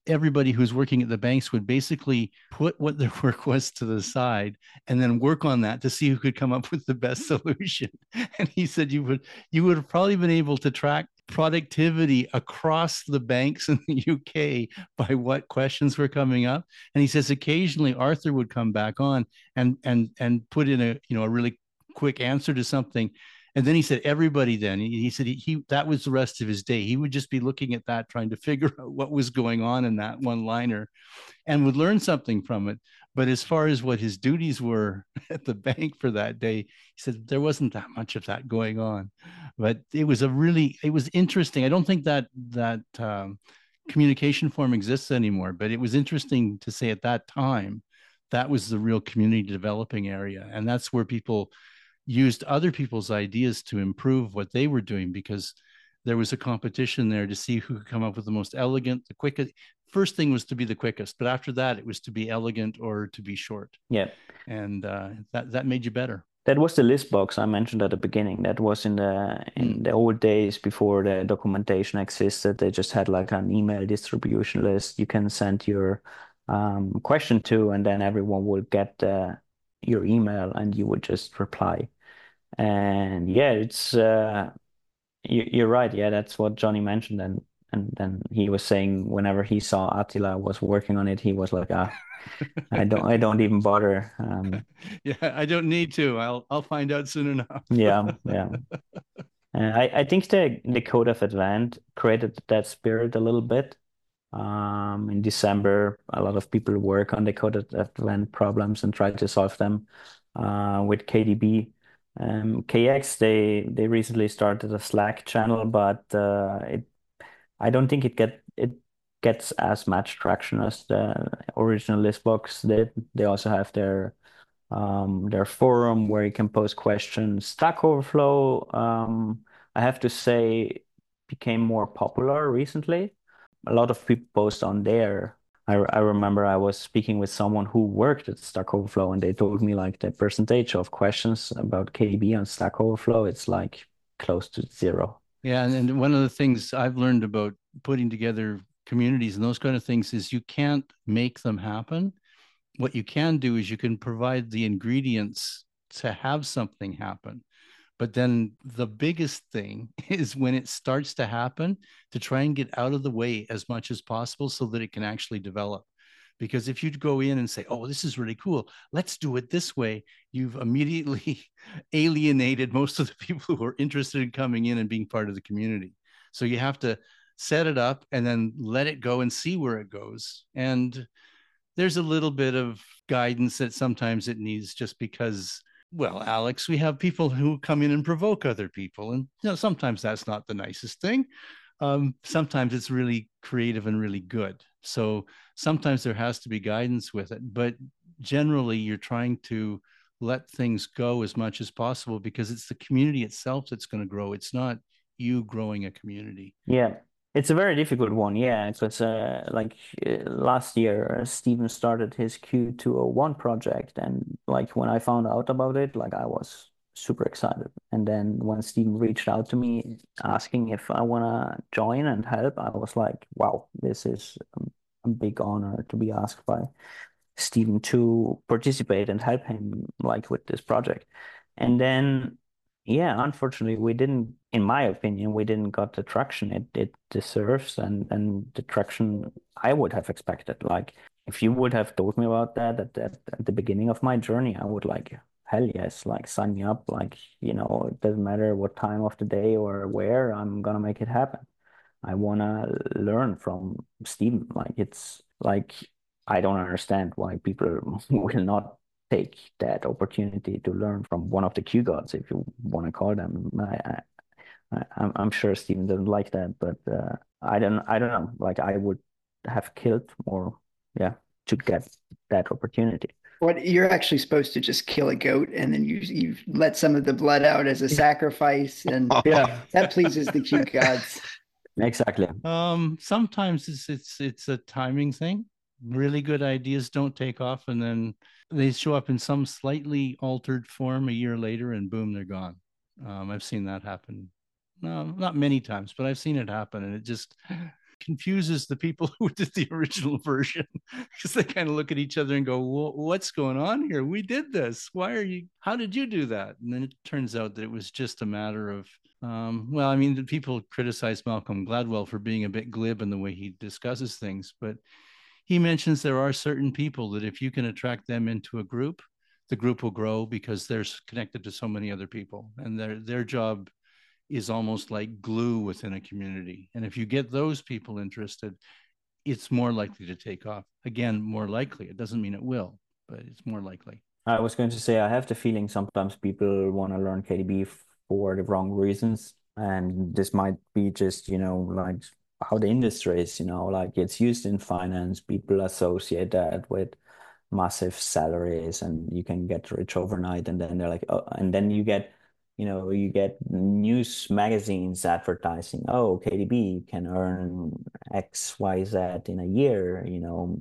everybody who's working at the banks would basically put what their work was to the side and then work on that to see who could come up with the best solution. And he said you would you would have probably been able to track productivity across the banks in the U K by what questions were coming up. And he says occasionally Arthur would come back on and and and put in a you know a really quick answer to something. And then he said, everybody then, he, he said he, he, that was the rest of his day. He would just be looking at that, trying to figure out what was going on in that one liner and would learn something from it. But as far as what his duties were at the bank for that day, he said there wasn't that much of that going on. But it was a really, it was interesting. I don't think that that um, communication form exists anymore, but it was interesting to say at that time, that was the real community developing area. And that's where people used other people's ideas to improve what they were doing, because there was a competition there to see who could come up with the most elegant, the quickest. First thing was to be the quickest, but after that, it was to be elegant or to be short. Yeah. And uh, that, that made you better. That was the list box I mentioned at the beginning. That was in the in mm. the old days before the documentation existed. They just had like an email distribution list you can send your um, question to, and then everyone will get uh, your email and you would just reply. And yeah, it's uh, you, you're right. Yeah, that's what Johnny mentioned, and and then he was saying whenever he saw Attila was working on it, he was like, ah, I don't, I don't even bother. Um, yeah, I don't need to. I'll I'll find out soon enough. yeah, yeah. And I I think the the Code of Advent created that spirit a little bit. Um, in December, a lot of people work on the Code of Advent problems and try to solve them uh, with K D B. Um, K X, they they recently started a Slack channel, but uh, it I don't think it get it gets as much traction as the original Listbox did. They also have their um, their forum where you can post questions. Stack Overflow, um, I have to say, became more popular recently. A lot of people post on there. I, I remember I was speaking with someone who worked at Stack Overflow, and they told me like the percentage of questions about K D B on Stack Overflow, it's like close to zero. Yeah, and, and one of the things I've learned about putting together communities and those kind of things is you can't make them happen. What you can do is you can provide the ingredients to have something happen. But then the biggest thing is when it starts to happen, to try and get out of the way as much as possible so that it can actually develop. Because if you go in and say, oh, this is really cool, let's do it this way, you've immediately alienated most of the people who are interested in coming in and being part of the community. So you have to set it up and then let it go and see where it goes. And there's a little bit of guidance that sometimes it needs, just because, well, Alex, we have people who come in and provoke other people. And you know, sometimes that's not the nicest thing. Um, sometimes it's really creative and really good. So sometimes there has to be guidance with it. But generally, you're trying to let things go as much as possible, because it's the community itself that's going to grow. It's not you growing a community. Yeah. It's a very difficult one, yeah. It was uh, like uh, last year, Stephen started his Q two oh one project, and like when I found out about it, like I was super excited. And then when Stephen reached out to me asking if I want to join and help, I was like, wow, this is a big honor to be asked by Stephen to participate and help him like with this project. And then yeah, unfortunately, we didn't, in my opinion, we didn't got the traction it, it deserves, and, and the traction I would have expected. Like, if you would have told me about that at, at, at the beginning of my journey, I would like, hell yes, like sign me up. Like, you know, it doesn't matter what time of the day or where, I'm gonna make it happen. I wanna learn from Stephen. Like, it's like, I don't understand why people will not take that opportunity to learn from one of the Q gods, if you want to call them. I, I, I'm, I'm sure Stephen doesn't like that, but uh, I don't, I don't know. Like I would have killed more, yeah, to get that opportunity. What you're actually supposed to just kill a goat and then you you let some of the blood out as a sacrifice, and yeah, that pleases the Q gods. Exactly. Um, sometimes it's it's it's a timing thing. Really good ideas don't take off, and then they show up in some slightly altered form a year later, and boom, they're gone. Um, I've seen that happen. No, not many times, but I've seen it happen, and it just confuses the people who did the original version because they kind of look at each other and go, well, what's going on here? We did this. Why are you, how did you do that? And then it turns out that it was just a matter of, um, well, I mean, people criticize Malcolm Gladwell for being a bit glib in the way he discusses things, but he mentions there are certain people that if you can attract them into a group, the group will grow because they're connected to so many other people, and their their job is almost like glue within a community. And if you get those people interested, it's more likely to take off. Again, more likely. It doesn't mean it will, but it's more likely. I was going to say, I have the feeling sometimes people want to learn K D B for the wrong reasons. And this might be just, you know, like how the industry is, you know, like it's used in finance. People associate that with massive salaries and you can get rich overnight. And then they're like, oh, and then you get, you know, you get news magazines advertising, oh, K D B can earn X, Y, Z in a year, you know,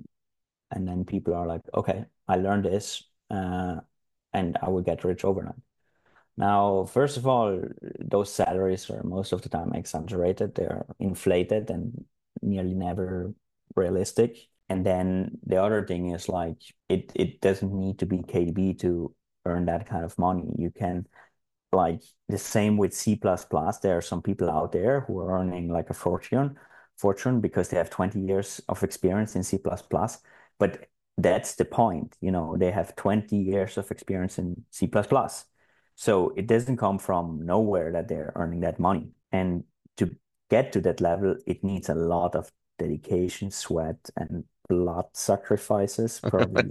and then people are like, okay, I learned this, uh, and I will get rich overnight. Now, first of all, those salaries are most of the time exaggerated. They're inflated and nearly never realistic. And then the other thing is like it it doesn't need to be K D B to earn that kind of money. You can like the same with C plus plus. There are some people out there who are earning like a fortune, fortune because they have twenty years of experience in C plus plus. But that's the point, you know, they have twenty years of experience in C plus plus. So it doesn't come from nowhere that they're earning that money. And to get to that level, it needs a lot of dedication, sweat, and blood sacrifices, probably.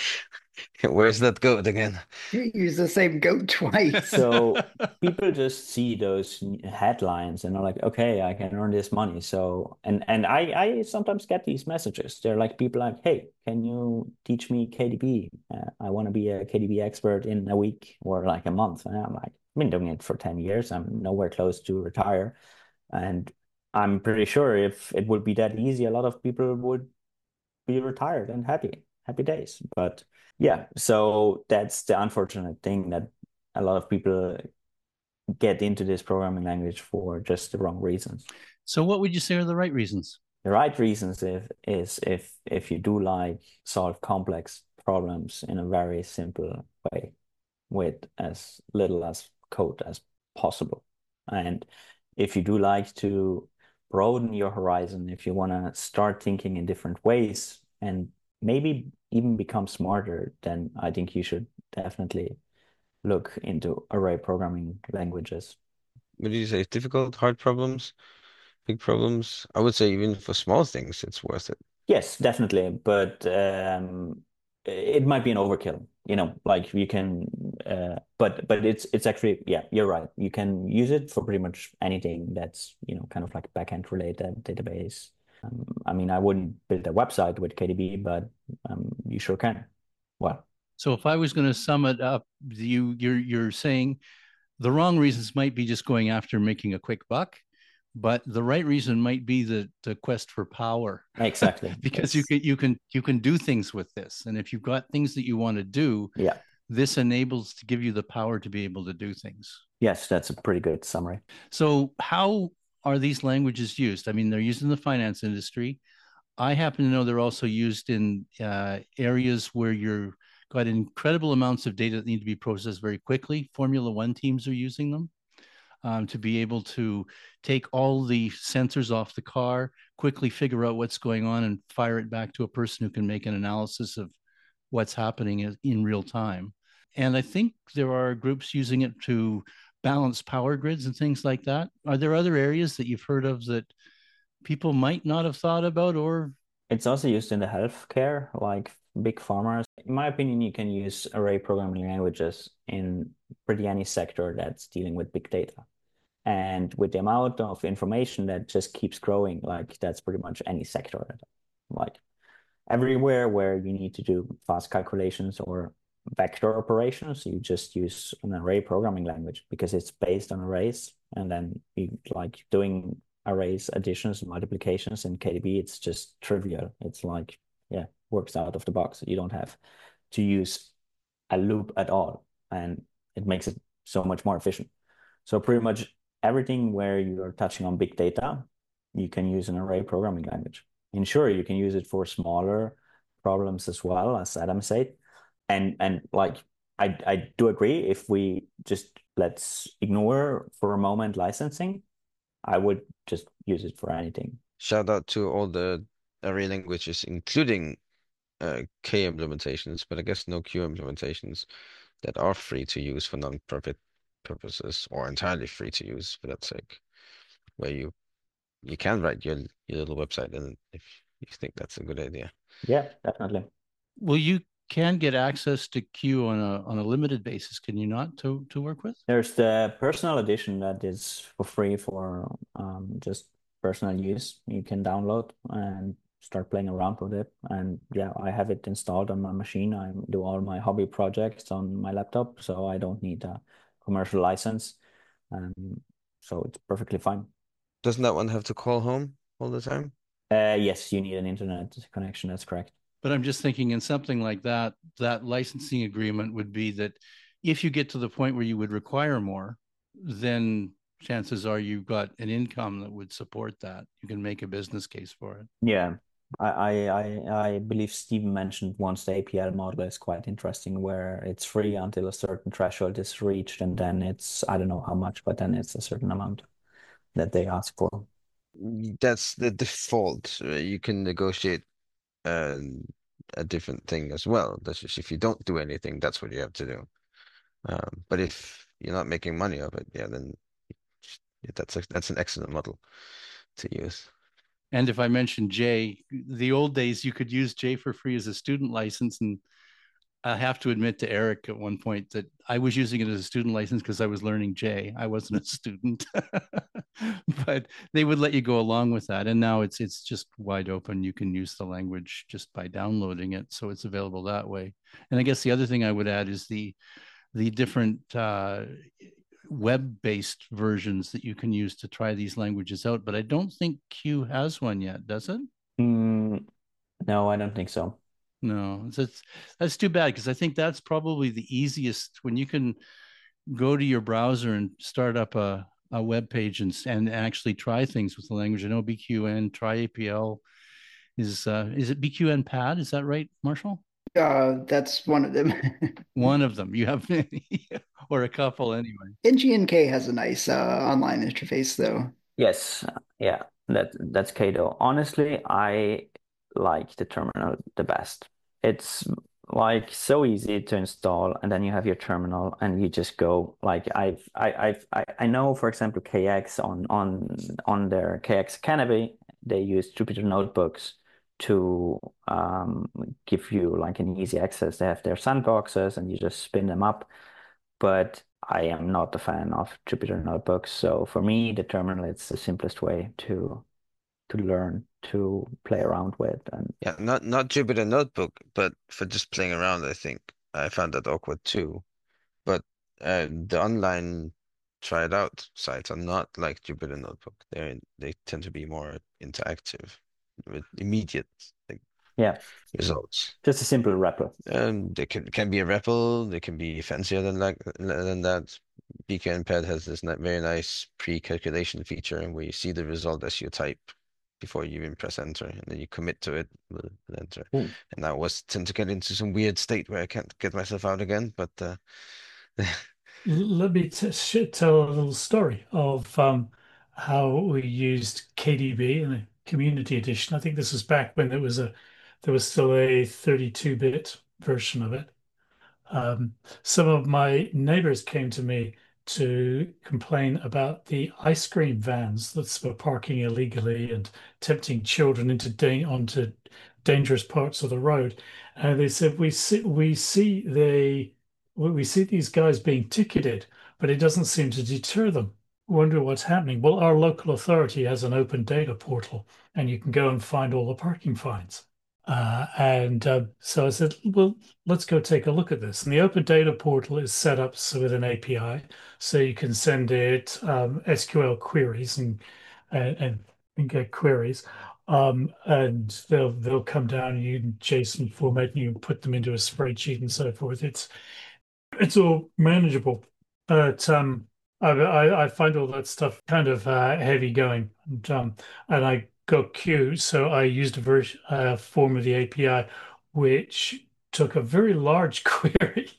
Where's that goat again? You use the same goat twice. So people just see those headlines and are like, okay, I can earn this money. So, and and I I sometimes get these messages. They're like people like, hey, can you teach me K D B? Uh, I want to be a K D B expert in a week or like a month. And I'm like, I've been doing it for ten years. I'm nowhere close to retire. And I'm pretty sure if it would be that easy, a lot of people would be retired and happy, happy days. But yeah, so that's the unfortunate thing that a lot of people get into this programming language for just the wrong reasons. So what would you say are the right reasons? The right reasons if, is if if you do like solve complex problems in a very simple way with as little as code as possible. And if you do like to broaden your horizon, if you want to start thinking in different ways and maybe even become smarter, then I think you should definitely look into array programming languages. What do you say? Difficult, hard problems, big problems? I would say even for small things, it's worth it. Yes, definitely. But um, it might be an overkill, you know, like you can, uh, but but it's it's actually, yeah, you're right. You can use it for pretty much anything that's, you know, kind of like backend related database. Um, I mean, I wouldn't build a website with K D B, but um, you sure can. Well, so if I was going to sum it up, you you're you're saying the wrong reasons might be just going after making a quick buck, but the right reason might be the the quest for power. Exactly. Because you can you can you can do things with this, and if you've got things that you want to do, yeah, this enables to give you the power to be able to do things. Yes, that's a pretty good summary. So how are these languages used? I mean, they're used in the finance industry. I happen to know they're also used in uh, areas where you're got incredible amounts of data that need to be processed very quickly. Formula One teams are using them um, to be able to take all the sensors off the car, quickly figure out what's going on, and fire it back to a person who can make an analysis of what's happening in real time. And I think there are groups using it to balance power grids and things like that. Are there other areas that you've heard of that people might not have thought about? Or it's also used in the healthcare, like big pharma. In my opinion, you can use array programming languages in pretty any sector that's dealing with big data. And with the amount of information that just keeps growing, like that's pretty much any sector. Like everywhere where you need to do fast calculations or vector operations, you just use an array programming language because it's based on arrays. And then you like doing arrays, additions, multiplications in K D B, it's just trivial. It's like, yeah, works out of the box. You don't have to use a loop at all. And it makes it so much more efficient. So pretty much everything where you're touching on big data, you can use an array programming language. And sure, you can use it for smaller problems as well, as Adam said. And and like I I do agree, if we just let's ignore for a moment licensing, I would just use it for anything. Shout out to all the array languages, including uh, K implementations, but I guess no Q implementations that are free to use for non-profit purposes, or entirely free to use for that sake, where you you can write your your little website, and if you think that's a good idea. Yeah, definitely. Well, you can get access to Q on a on a limited basis, can you not, to to work with? There's the personal edition that is for free for um, just personal use. You can download and start playing around with it. And yeah, I have it installed on my machine. I do all my hobby projects on my laptop, so I don't need a commercial license. Um, so it's perfectly fine. Doesn't that one have to call home all the time? Uh, yes, you need an internet connection. That's correct. But I'm just thinking in something like that, that licensing agreement would be that if you get to the point where you would require more, then chances are you've got an income that would support that. You can make a business case for it. Yeah. I, I I believe Stephen mentioned once the A P L model is quite interesting, where it's free until a certain threshold is reached, and then it's, I don't know how much, but then it's a certain amount that they ask for. That's the default. Uh, You can negotiate uh, a different thing as well. That's just if you don't do anything, that's what you have to do. Um, but if you're not making money of it, yeah, then that's a, that's an excellent model to use. And if I mention J, the old days you could use J for free as a student license, and I have to admit to Eric at one point that I was using it as a student license because I was learning J. I wasn't a student, but they would let you go along with that. And now it's it's just wide open. You can use the language just by downloading it, so it's available that way. And I guess the other thing I would add is the the different uh, web-based versions that you can use to try these languages out. But I don't think Q has one yet, does it? Mm, no, I don't think so. No, that's that's too bad, because I think that's probably the easiest, when you can go to your browser and start up a, a web page and and actually try things with the language. I know B Q N, Try A P L is uh, is it B Q N Pad? Is that right, Marshall? Uh, that's one of them. One of them. You have many, or a couple anyway. N G N K has a nice uh, online interface, though. Yes, yeah, that that's Kado. Honestly, I like the terminal the best. It's like so easy to install, and then you have your terminal, and you just go like I've I I've I, I know, for example, K X on on on their K X Canopy, they use Jupyter notebooks to um, give you like an easy access. They have their sandboxes, and you just spin them up. But I am not a fan of Jupyter notebooks, so for me, the terminal is the simplest way to to learn to play around with. And Yeah, not not Jupyter Notebook, but for just playing around, I think I found that awkward too. But uh, the online try it out sites are not like Jupyter Notebook. They they tend to be more interactive with immediate like yeah, results. just a simple R E P L. And they can can be a R E P L. They can be fancier than like than that. B Q N Pad has this ni- very nice pre-calculation feature where you see the result as you type before you even press enter, and then you commit to it with with enter. Ooh. And I was tend to get into some weird state where I can't get myself out again, but uh, Let me t sh- tell a little story of um, how we used K D B in the community edition. I think this was back when there was a there was still a thirty-two bit version of it. Um, some of my neighbors came to me to complain about the ice cream vans that were parking illegally and tempting children into da onto dangerous parts of the road. And they said, we see we see they we see these guys being ticketed, but it doesn't seem to deter them. Wonder what's happening. Well, our local authority has an open data portal, and you can go and find all the parking fines. Uh, and uh, so I said, well, let's go take a look at this. And the Open Data Portal is set up so with an A P I, so you can send it um, S Q L queries and and, and get queries, um, and they'll they'll come down and you can JSON format and you put them into a spreadsheet and so forth. It's it's all manageable, but um, I, I I find all that stuff kind of uh, heavy going. And, um, and I got Q, so I used a version, uh, form of the A P I, which took a very large query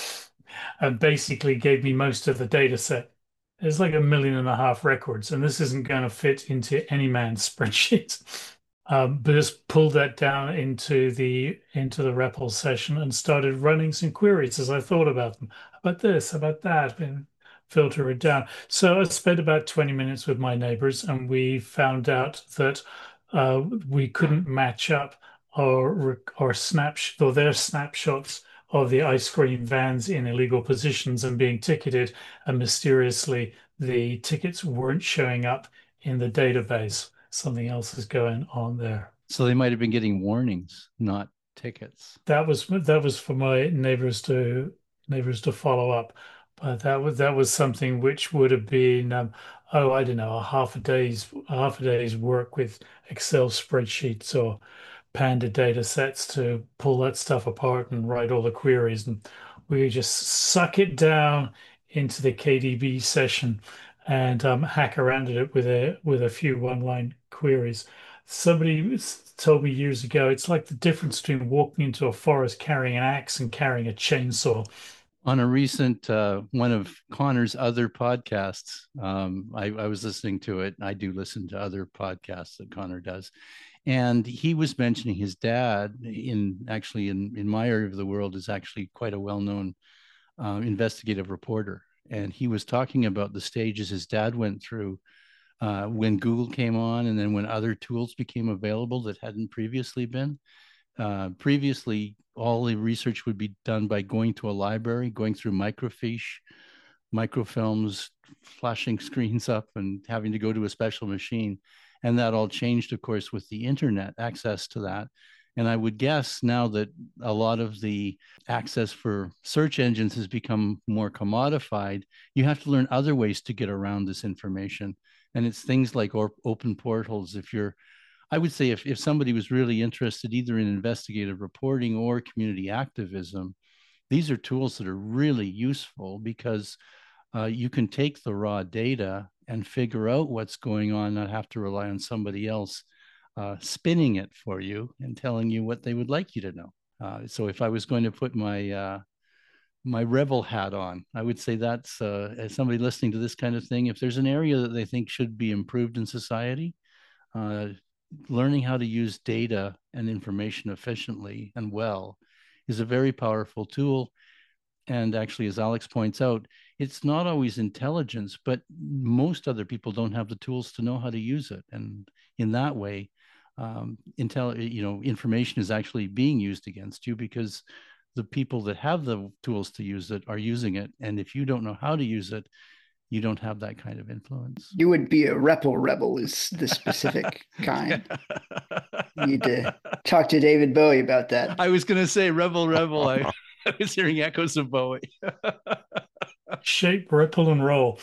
and basically gave me most of the data set. There's like a million and a half records, and this isn't going to fit into any man's spreadsheet. Um, but just pulled that down into the into the R E P L session and started running some queries as I thought about them. About this, about that, and filter it down. So I spent about twenty minutes with my neighbors, and we found out that uh, we couldn't match up our our snapshot or their snapshots of the ice cream vans in illegal positions and being ticketed, and mysteriously the tickets weren't showing up in the database. Something else is going on there. So they might have been getting warnings, not tickets. That was that was for my neighbors to neighbors to follow up, but that was that was something which would have been um, oh I don't know a half a day's a half a day's work with Excel spreadsheets or Panda data sets to pull that stuff apart and write all the queries, and we just suck it down into the K D B session and um, hack around at it with a with a few one-line queries. Somebody told me years ago it's like the difference between walking into a forest carrying an axe and carrying a chainsaw. On a recent uh, one of Connor's other podcasts, um, I, I was listening to it. I do listen to other podcasts that Connor does. And he was mentioning his dad in actually in, in my area of the world is actually quite a well-known uh, investigative reporter. And he was talking about the stages his dad went through uh, when Google came on and then when other tools became available that hadn't previously been. Uh, previously, all the research would be done by going to a library, going through microfiche, microfilms, flashing screens up and having to go to a special machine. And that all changed, of course, with the internet access to that. And I would guess now that a lot of the access for search engines has become more commodified, you have to learn other ways to get around this information. And it's things like or, open portals. If you're, I would say if, if somebody was really interested either in investigative reporting or community activism, these are tools that are really useful because uh, you can take the raw data and figure out what's going on, not have to rely on somebody else uh, spinning it for you and telling you what they would like you to know. Uh, so if I was going to put my uh, my rebel hat on, I would say that's uh, as somebody listening to this kind of thing, if there's an area that they think should be improved in society, uh, learning how to use data and information efficiently and well is a very powerful tool. And actually, as Alex points out, it's not always intelligence, but most other people don't have the tools to know how to use it. And in that way, um, intel, you know, information is actually being used against you because the people that have the tools to use it are using it. And if you don't know how to use it, you don't have that kind of influence. You would be a R E P L rebel is the specific kind. You need to talk to David Bowie about that. I was going to say rebel, rebel. I, I was hearing echoes of Bowie. Shape, ripple, and roll.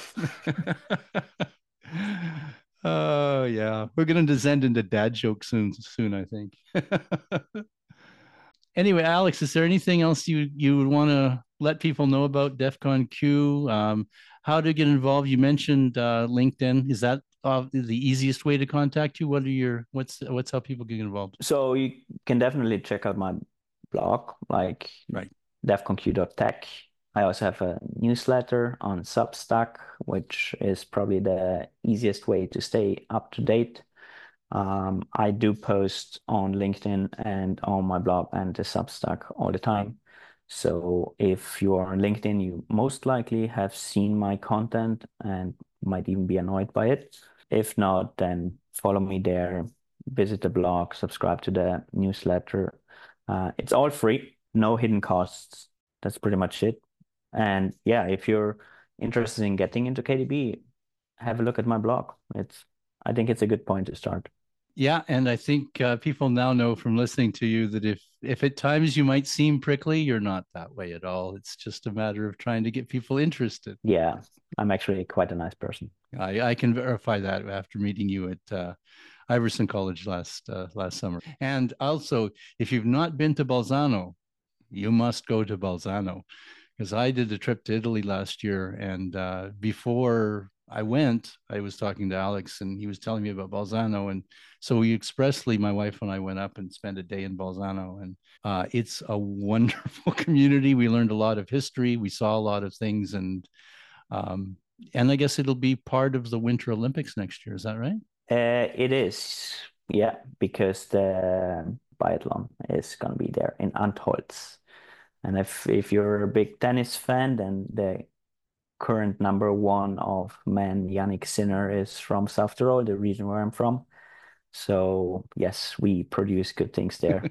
Oh, yeah. We're going to descend into dad jokes soon, soon, I think. Anyway, Alex, is there anything else you, you would want to let people know about DEF CON Q? Um, how to get involved? You mentioned uh, LinkedIn. Is that uh, the easiest way to contact you? What are your what's what's how people get involved? So you can definitely check out my blog, like right. defconq dot tech. I also have a newsletter on Substack, which is probably the easiest way to stay up to date. Um, I do post on LinkedIn and on my blog and the Substack all the time. So if you are on LinkedIn, you most likely have seen my content and might even be annoyed by it. If not, then follow me there, visit the blog, subscribe to the newsletter. Uh, it's all free, no hidden costs. That's pretty much it. And yeah, if you're interested in getting into K D B, have a look at my blog. It's, I think it's a good point to start. Yeah, and I think uh, people now know from listening to you that if if at times you might seem prickly, you're not that way at all. It's just a matter of trying to get people interested. Yeah, I'm actually quite a nice person. I, I can verify that after meeting you at uh, Iverson College last uh, last summer. And also, if you've not been to Bolzano, you must go to Bolzano, because I did a trip to Italy last year, and uh, before I went, I was talking to Alex and he was telling me about Bolzano. And so we expressly, my wife and I went up and spent a day in Bolzano, and uh, it's a wonderful community. We learned a lot of history. We saw a lot of things, and um, and I guess it'll be part of the Winter Olympics next year. Is that right? Uh, it is, yeah, because the biathlon is going to be there in Antholz. And if if you're a big tennis fan, then the current number one of men, Yannick Sinner, is from South Tyrol, the region where I'm from. So yes, we produce good things there.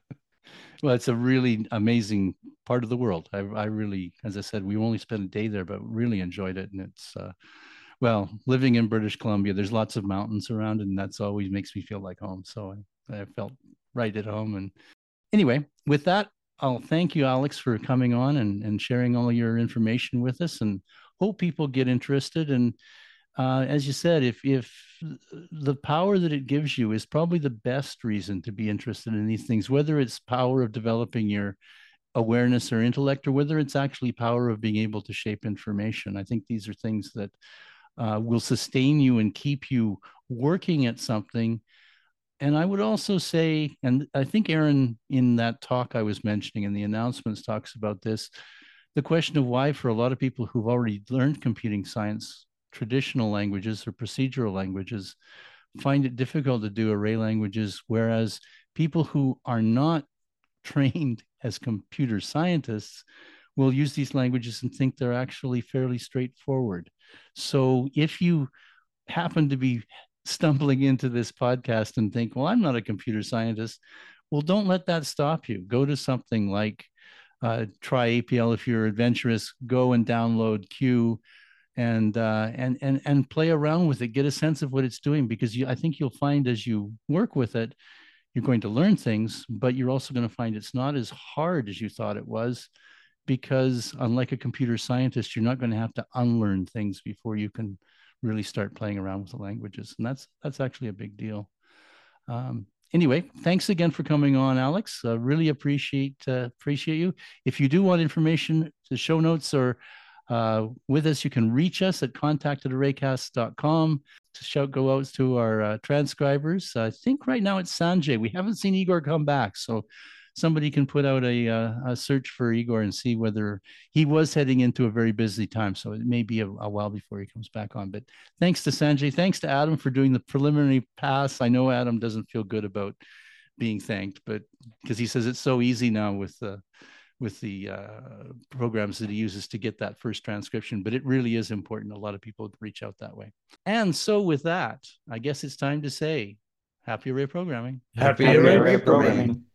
Well, it's a really amazing part of the world. I, I really, as I said, we only spent a day there, but really enjoyed it. And it's, uh, well, living in British Columbia, there's lots of mountains around, and that's always makes me feel like home. So I, I felt right at home. And anyway, with that, I'll thank you, Alex, for coming on and, and sharing all your information with us, and hope people get interested. And uh, as you said, if if the power that it gives you is probably the best reason to be interested in these things, whether it's power of developing your awareness or intellect, or whether it's actually power of being able to shape information. I think these are things that uh, will sustain you and keep you working at something. And I would also say, and I think Aaron, in that talk I was mentioning in the announcements, talks about this, the question of why, for a lot of people who've already learned computing science, traditional languages or procedural languages find it difficult to do array languages, whereas people who are not trained as computer scientists will use these languages and think they're actually fairly straightforward. So if you happen to be stumbling into this podcast and think, well, I'm not a computer scientist, well, don't let that stop you. Go to something like uh, try A P L. If you're adventurous, go and download Q and uh, and and and play around with it. Get a sense of what it's doing, because you, I think you'll find as you work with it, you're going to learn things, but you're also going to find it's not as hard as you thought it was, because unlike a computer scientist, you're not going to have to unlearn things before you can really start playing around with the languages. And that's that's actually a big deal. Um, anyway, thanks again for coming on, Alex. Uh, really appreciate uh, appreciate you. If you do want information, the show notes or uh, with us, you can reach us at contact at arraycast dot com. To shout go outs to our uh, transcribers. I think right now it's Sanjay. We haven't seen Igor come back, so somebody can put out a, uh, a search for Igor and see whether he was heading into a very busy time. So it may be a, a while before he comes back on. But thanks to Sanjay. Thanks to Adam for doing the preliminary pass. I know Adam doesn't feel good about being thanked, but because he says it's so easy now with the, with the uh, programs that he uses to get that first transcription. But it really is important. A lot of people reach out that way. And so with that, I guess it's time to say happy array programming. Happy, Happy array array programming. programming.